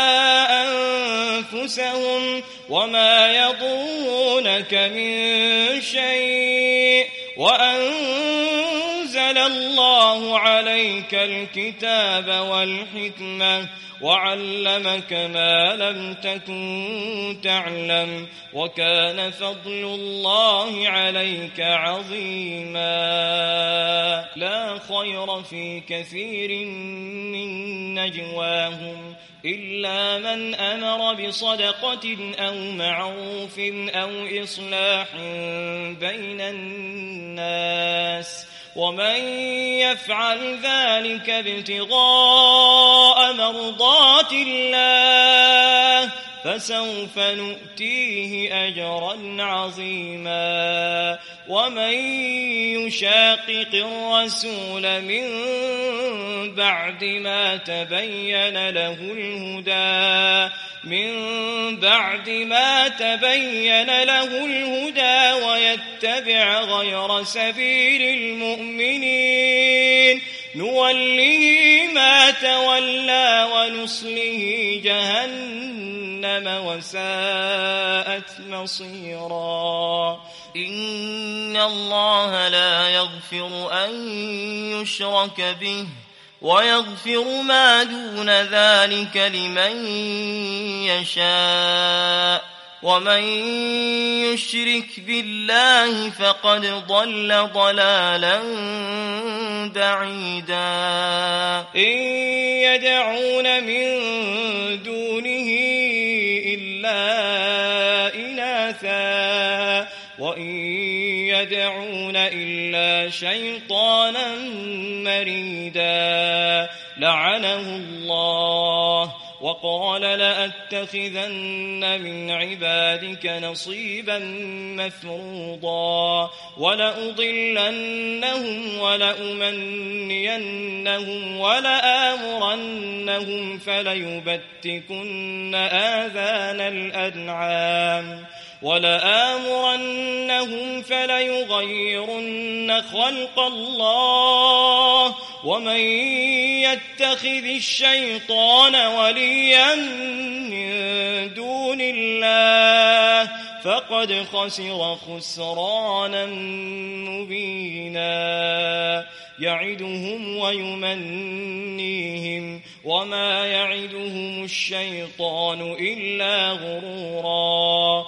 أنفسهم وما يضرونك من شيء وأنزل الله عليك الكتاب والحكمة وعلمك ما لم تكن تعلم وكان فضل الله عليك عظيما لا خير في كثير من نجواهم إلا من أمر بصدقة أو معروف أو إصلاح بين الناس ومن يفعل ذلك ابتغاء مرضات الله فسوف نؤتيه أجرا عظيما ومن يشاقق الرسول من بعد ما تبين له الهدى من بعد ما تبين له الهدى ويتبع غير سبيل المؤمنين نوله ما تولى ونصله جهنم وساءت مصيرا إن الله لا يغفر أن يشرك به ويغفر ما دون ذلك لمن يشاء ومن يشرك بالله فقد ضل ضلالا بعيدا إن يدعون من دونه إلا إناثا وإن يدعون إلا شيطانا مريدا لعنه الله وقال لأتخذن من عبادك نصيبا مفروضا ولأضلنهم ولأمنينهم ولآمرنهم فليبتكن آذان الأنعام ولآمرنهم فليغيرن خلق الله ومن يتخذ الشيطان وليا من دون الله فقد خسر خسرانا مبينا يعدهم ويمنيهم وما يعدهم الشيطان إلا غرورا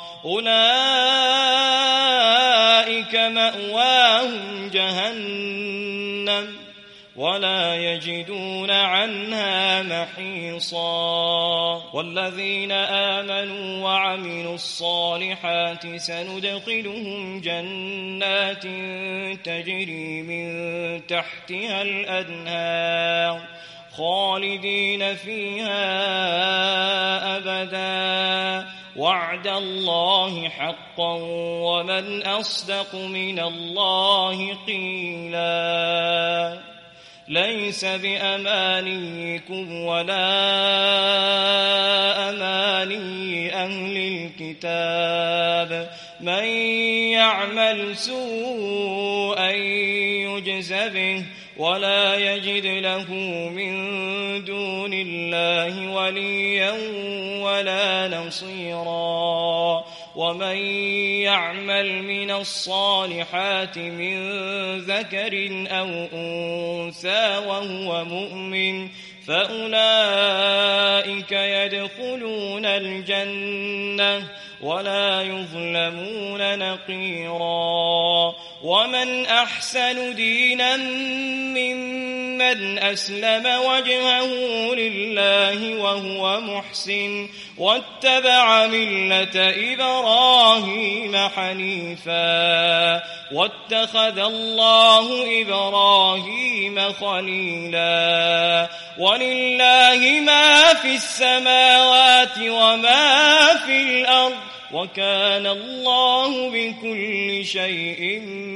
أولئك مأواهم جهنم ولا يجدون عنها محيصا والذين آمنوا وعملوا الصالحات سندخلهم جنات تجري من تحتها الأنهار خالدين فيها أبدا وعد الله حقا ومن أصدق من الله قيلا ليس بأمانيكم ولا أماني أهل الكتاب من يعمل سوءا يجز به ولا يجد له من دون الله وليا ولا نصيرا ومن يعمل من الصالحات من ذكر أو أنثى وهو مؤمن فأولئك يدخلون الجنة ولا يظلمون نقيرا ومن أحسن دينا ممن أسلم وجهه لله وهو محسن واتبع ملة إبراهيم حنيفا واتخذ الله إبراهيم خليلا ولله ما في السماوات وما في الأرض وكان الله بكل شيء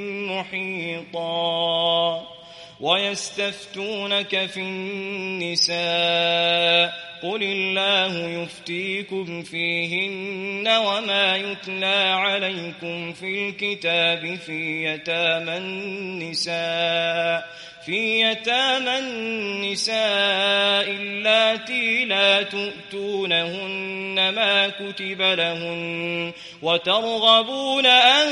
محيطا ويستفتونك في النساء قل الله يفتيكم فيهن وما يتلى عليكم في الكتاب في يتامى النساء في يتامى النساء اللاتي لا تؤتونهن ما كتب لهن وترغبون أن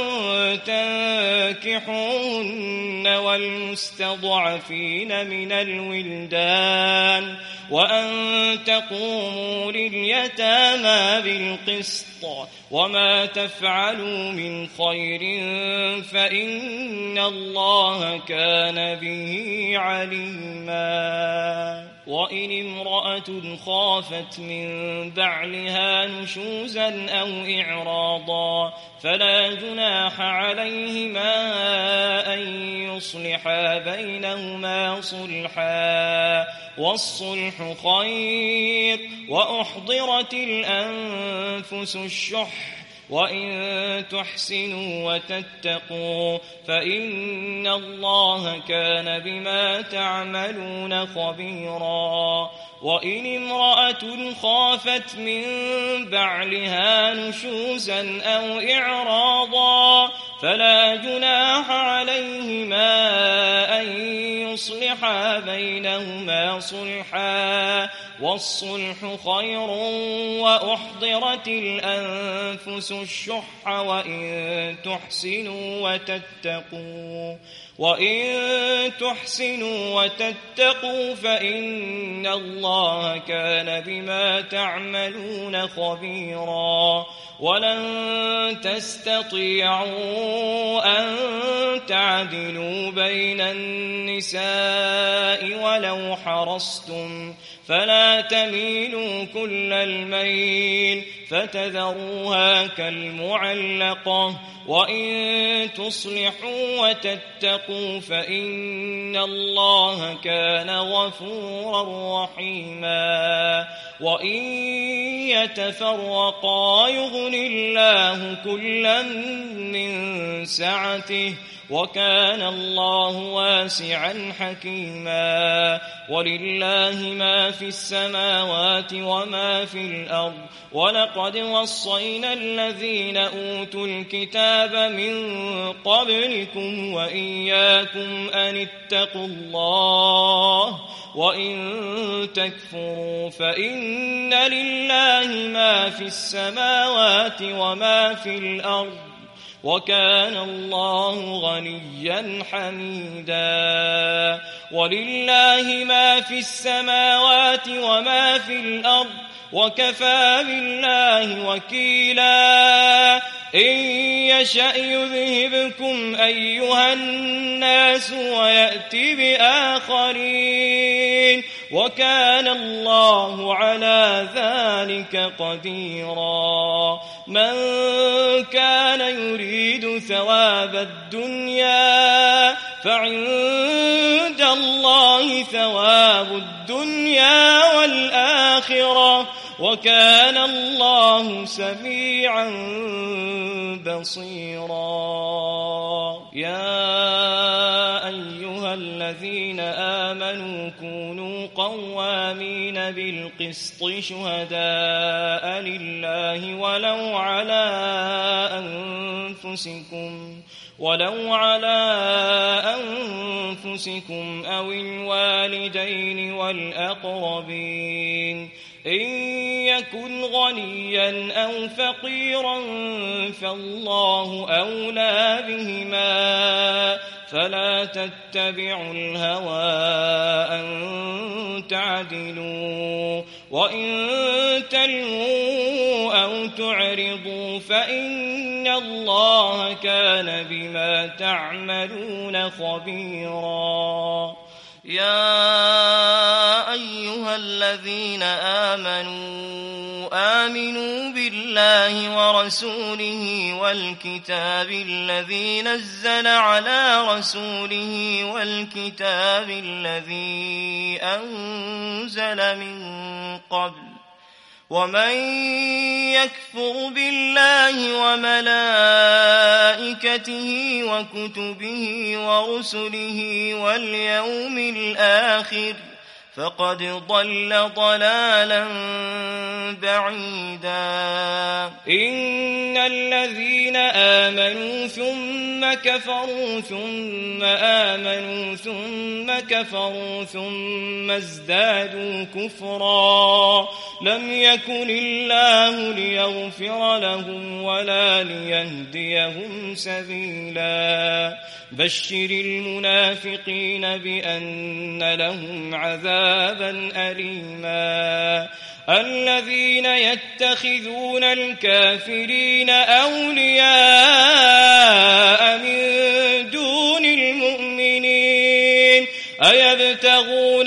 تنكحوهن والمستضعفين من الولدان وأن تقوموا لليتامى بالقسط وما تفعلوا من خير فإن الله كان به عليما وإن امرأة خافت من بعلها نشوزا أو إعراضا فلا جناح عليهما أن يصلحا بينهما صلحا والصلح خير وأحضرت الأنفس الشح وإن تحسنوا وتتقوا فإن الله كان بما تعملون خبيرا وإن امرأة خافت من بعلها نشوزا أو إعراضا فلا جناح عليهما أن يصلحا بينهما صلحا والصلح خير وأحضرت الأنفس الشح وإن تحسنوا وتتقوا وإن تحسنوا وتتقوا فإن الله كان بما تعملون خبيرا ولن تستطيعوا أن تعدلوا بين النساء ولو حرصتم فلا تميلوا كل الميل فتذروها كالمعلقة وإن تصلحوا وتتقوا فإن الله كان غفورا رحيما وإن يتفرقا يغن الله كلا من سعته وكان الله واسعا حكيما ولله ما في السماوات وما في الأرض ولقد وصينا الذين أوتوا الكتاب من قبلكم وإياكم أن اتقوا الله وإن تكفروا فإن لله ما في السماوات وما في الأرض وكان الله غنيا حميدا ولله ما في السماوات وما في الأرض وكفى بالله وكيلا إن يشأ يذهبكم أيها الناس ويأتي بآخرين وكان الله على ذلك قديرا من كان يريد ثواب الدنيا فعند الله ثواب الدنيا والآخرة وكان الله سميعا بصيرا يا أيها الذين آمنوا كونوا قوامين بالقسط شهداء لله ولو على أنفسكم ولو على أنفسكم أو الوالدين والأقربين إن يكن غنيا أو فقيرا فالله أولى بهما فلا تتبعوا الهوى أن تعدلوا وإن تلووا أو تعرضوا فإن الله كان بما تعملون خبيرا يا أيها الذين آمنوا آمنوا بالله ورسوله والكتاب الذي نزل على رسوله والكتاب الذي أنزل من قبل ومن يكفر بالله وملائكته وكتبه ورسله واليوم الآخر فقد ضل ضلالا بعيدا إن الذين آمنوا ثم كفروا ثم آمنوا ثم كفروا ثم ازدادوا كفرا لم يكن الله ليغفر لهم ولا ليهديهم سبيلا بشر المنافقين بأن لهم عذابا أليما الذين يتخذون الكافرين أولياء من دون المؤمنين أيبتغون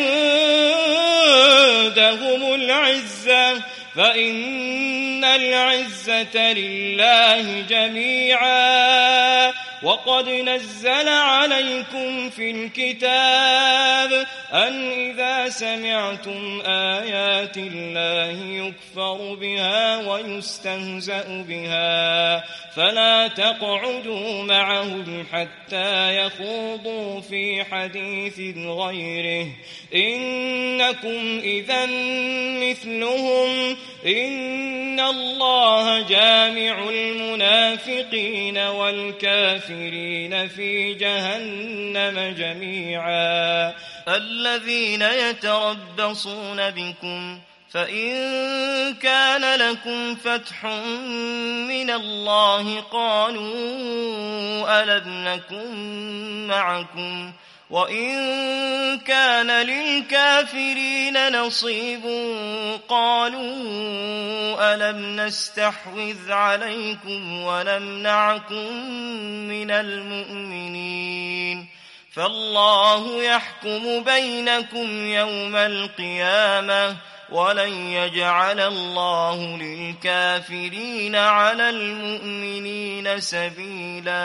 عندهم العزة فإن العزة لله جميعا وقد نزل عليكم في الكتاب أن إذا سمعتم آيات الله يكفر بها ويستهزأ بها فلا تقعدوا معهم حتى يخوضوا في حديث غيره إنكم إذا مثلهم إن الله جامع المنافقين المنافقين والكافرين في جهنم جميعا. الذين يتربصون بكم فإن كان لكم فتح من الله قالوا ألم نكن معكم وإن كان للكافرين نصيب قالوا ألم نستحوذ عليكم ونمنعكم من المؤمنين فالله يحكم بينكم يوم القيامة ولن يجعل الله للكافرين على المؤمنين سبيلا.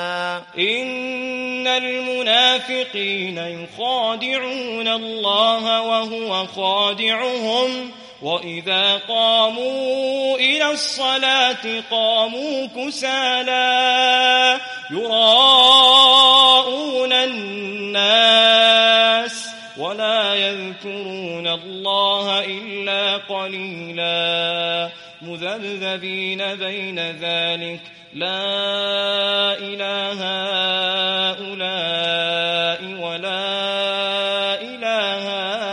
إن المنافقين يخادعون الله وهو خادعهم وإذا قاموا إلى الصلاة قاموا كسالى يراءون الناس ولا يذكرون الله إلا قليلا مذبذبين بين ذلك لا إله هؤلاء ولا إله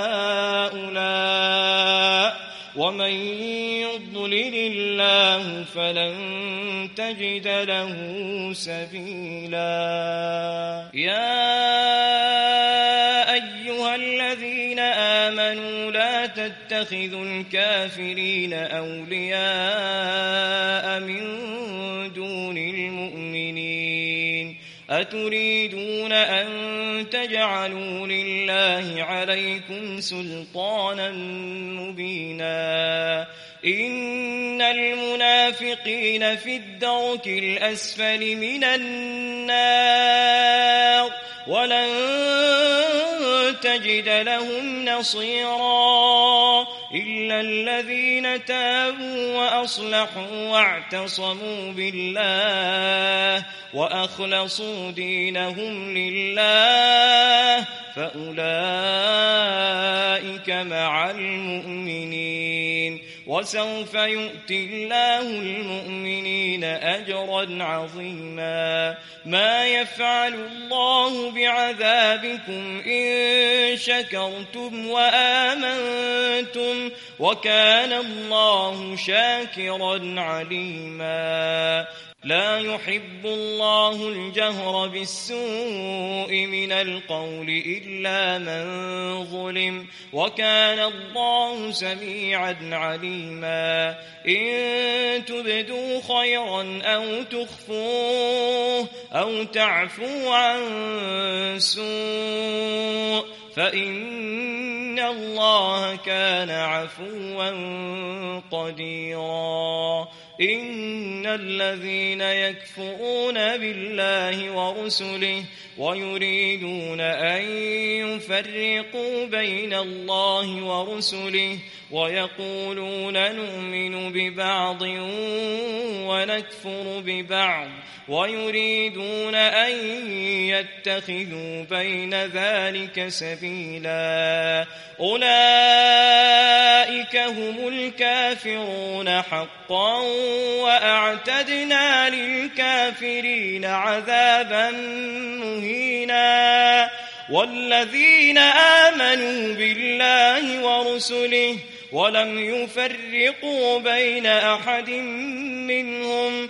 هؤلاء ومن يضلل الله فلن تجد له سبيلا. يا الذين آمنوا لا تتخذوا الكافرين أولياء من دون المؤمنين أتريدون أن تجعلوا لله عليكم سلطانا مبينا. إن المنافقين في الدرك الأسفل من النار ولن تجد لهم نصيرا إلا الذين تابوا وأصلحوا واعتصموا بالله وأخلصوا دينهم لله فأولئك مع المؤمنين وسوف يؤتي الله المؤمنين أجرا عظيما. ما يفعل الله بعذابكم إن شكرتم وآمنتم وكان الله شاكرا عليما. لا يحب الله الجهر بالسوء من القول إلا من ظلم وكان الله سميعا عليما. إن تبدوا خيرا أو تخفوه أو تعفوا عن سوء فإن الله كان عفوا قديرا. إن الذين يكفرون بالله ورسله ويريدون أن يفرقوا بين الله ورسله ويقولون نؤمن ببعض ونكفر ببعض ويريدون أن يتخذوا بين ذلك سبيلا أولئك هم الكافرون حقا وأعتدنا للكافرين عذابا مهينا. والذين آمنوا بالله ورسله ولم يفرقوا بين أحد منهم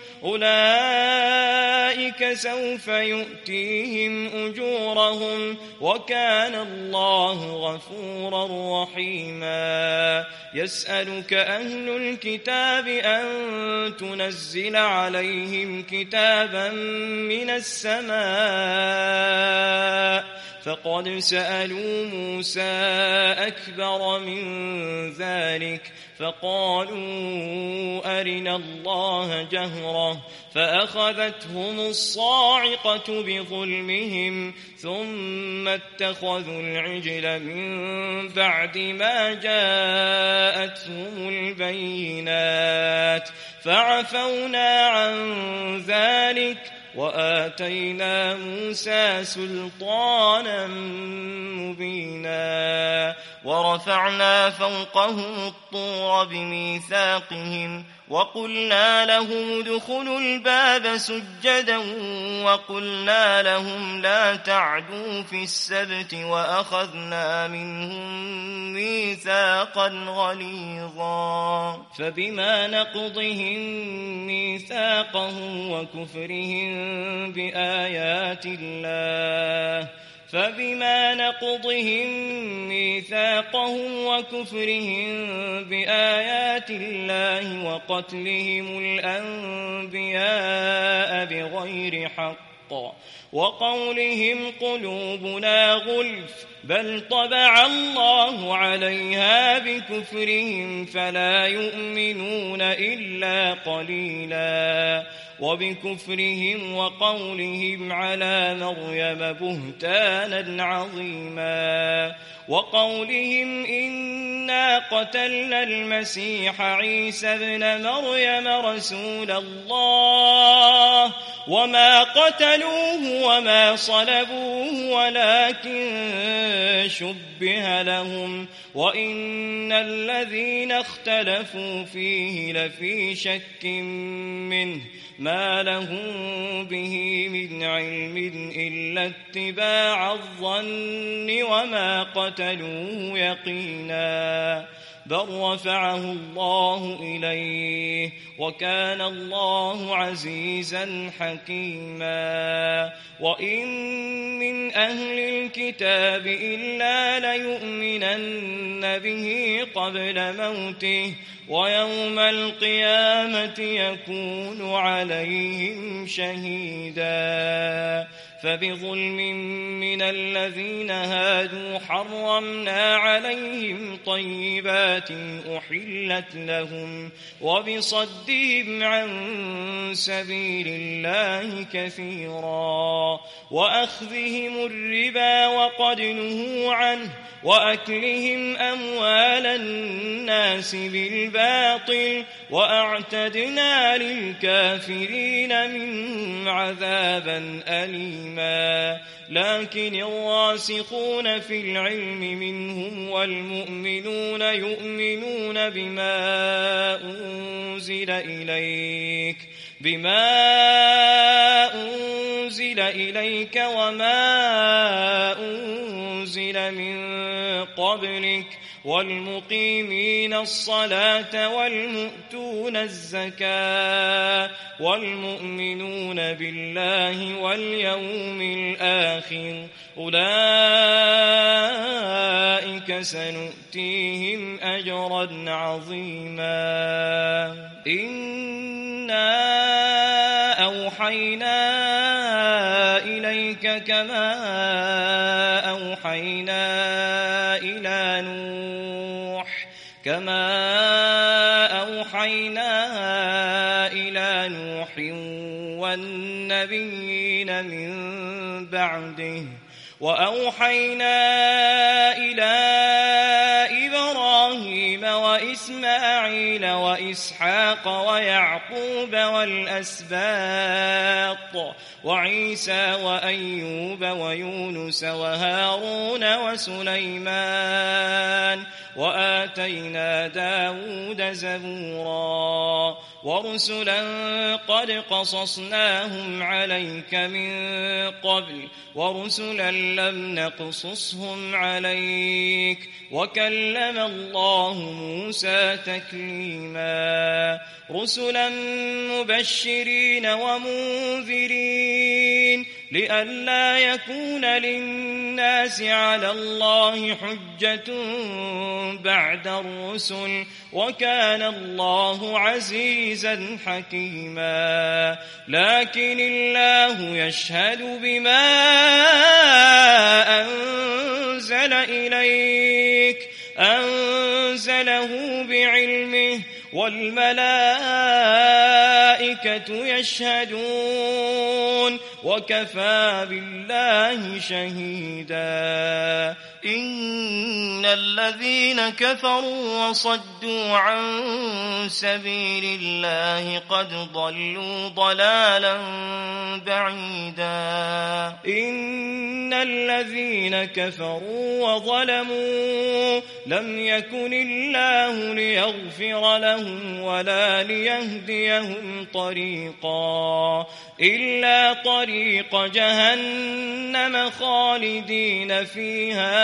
أولئك سوف يؤتيهم أجورهم وكان الله غفورا رحيما. يسألك أهل الكتاب أن تنزل عليهم كتابا من السماء فقد سألوا موسى أكبر من ذلك فقالوا أرنا الله جهرة فأخذتهم الصاعقة بظلمهم ثم اتخذوا العجل من بعد ما جاءتهم البينات فعفونا عن ذلك وآتينا موسى سلطانا مبينا. ورفعنا فوقهم الطور بميثاقهم وقلنا لهم ادخلوا الباب سجدا وقلنا لهم لا تعدوا في السبت وأخذنا منهم ميثاقا غليظا فبما نقضهم ميثاقهم وكفرهم بآيات الله فبما نقضهم ميثاقهم وكفرهم بآيات الله وقتلهم الأنبياء بغير حق وقولهم قلوبنا غلف بل طبع الله عليها بكفرهم فلا يؤمنون إلا قليلا وبكفرهم وقولهم على مريم بهتانا عظيما وقولهم إنا قتلنا المسيح عيسى ابن مريم رسول الله وما قتلوه وما صلبوه ولكن شبه لهم وإن الذين اختلفوا فيه لفي شك منه ما لهم به من علم إلا اتباع الظن وما قتلوه يقينا بل رفعه الله إليه وكان الله عزيزا حكيما وإن من أهل الكتاب إلا ليؤمنن به قبل موته ويوم القيامة يكون عليهم شهيدا فبظلم من الذين هادوا حرمنا عليهم طيبات أحلت لهم وبصدهم عن سبيل الله كثيرا وأخذهم الربا وقد نهوا عنه وأكلهم أموال الناس بالباطل وأعتدنا للكافرين منهم عذابا أليما لكن الراسخون في العلم منهم والمؤمنون يؤمنون بما أنزل إليك بما أنزل إليك وما أنزل من قبلك والمقيمين الصلاة والمؤتون الزكاة والمؤمنون بالله واليوم الآخر أولئك سنؤتيهم أجرا عظيما إنا أوحينا إليك كما أوحينا إلى نوح كما أوحينا إلى نوح والنبيين من بعده وأوحينا إلى إبراهيم وإسماعيل وإسحاق ويعقوب والأسباط وعيسى وأيوب ويونس وهارون وسليمان وآتينا داود زبورا ورسلا قد قصصناهم عليك من قبل ورسلا لم نقصصهم عليك وكلم الله موسى تكليما رسلا مبشرين ومنذرين لئلا يكون للناس على الله حجة بعد الرسل وكان الله عزيزا حكيما لكن الله يشهد بما أنزل إليك أنزله بعلمه والملائكة يشهدون وكفى بالله شهيدا إن الذين كفروا وصدوا عن سبيل الله قد ضلوا ضلالا بعيدا إن الذين كفروا وظلموا لم يكن الله ليغفر لهم ولا ليهديهم طريقا إلا طريق جهنم خالدين فيها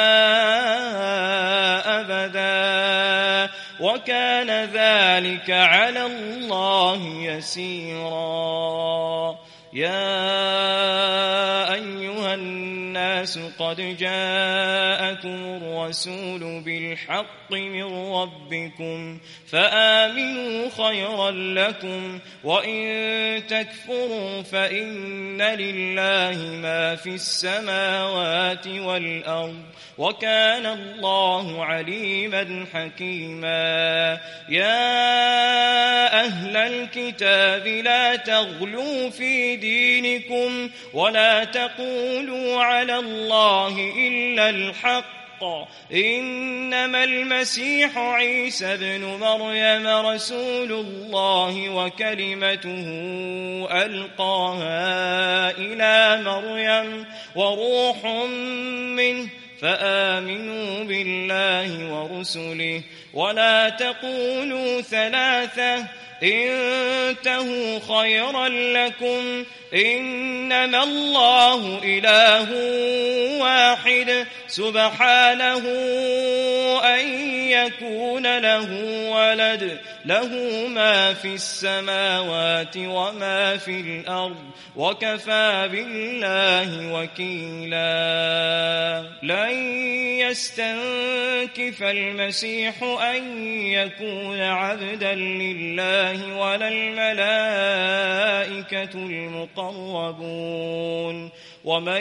أبدا وكان ذلك على الله يسيرا. يا أيها الناس قد جاءكم الرسول بالحق من ربكم فآمنوا خيرا لكم وإن تكفروا فإن لله ما في السماوات والأرض وكان الله عليما حكيما. يا أهل الكتاب لا تغلوا في دينكم ولا تقولوا على الله إلا الحق إنما المسيح عيسى ابن مريم رسول الله وكلمته ألقاها إلى مريم وروح منه فآمنوا بالله ورسله ولا تقولوا ثلاثة انتهوا خيرا لكم إنما الله إله واحد سبحانه أن يكون له ولد له ما في السماوات وما في الأرض وكفى بالله وكيلا. لن يستنكف المسيح أن يكون عبدا لله ولا الملائكة المقربون ومن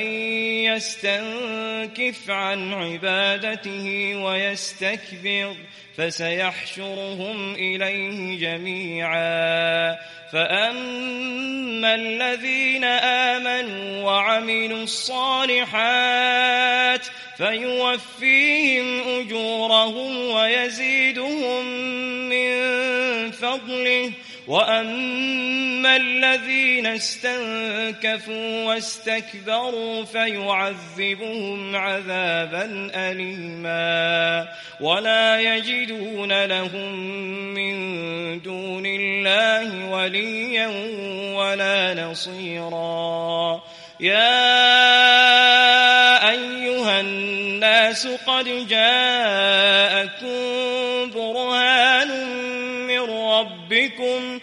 يستنكف عن عبادته ويستكبر فسيحشرهم إليه جميعا. فأما الذين آمنوا وعملوا الصالحات فيوفيهم أجورهم ويزيدهم من فضله وأما الذين استنكفوا واستكبروا فيعذبهم عذابا أليما ولا يجدون لهم من دون الله وليا ولا نصيرا. يا أيها الناس قد جاءكم برهان من ربكم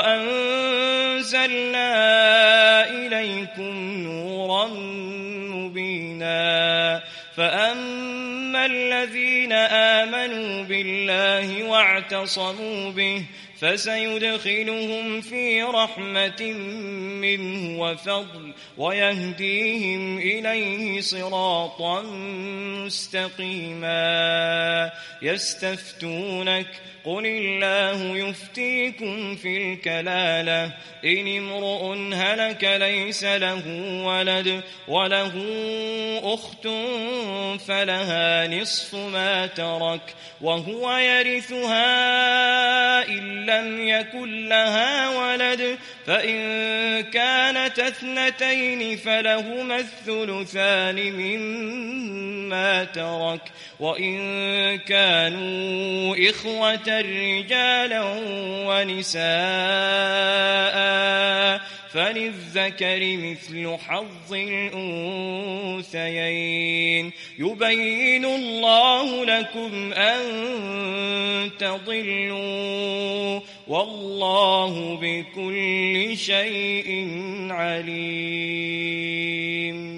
وأنزلنا إليكم نورا مبينا. فأما الذين آمنوا بالله واعتصموا به فسيدخلهم في رحمة منه وفضل ويهديهم إليه صراطا مستقيما. يستفتونك قل الله يفتيكم في الكلالة إن امرؤ هلك ليس له ولد وله أخت فلها نصف ما ترك وهو يرثها إن لم يكن لها ولد فإن كانت اثنتين فلهما الثلثان مما ترك وإن كانوا إخوة رجالا ونساء فللذكر مثل حظ الأنثيين يبين الله لكم أن تضلوا والله بكل شيء عليم.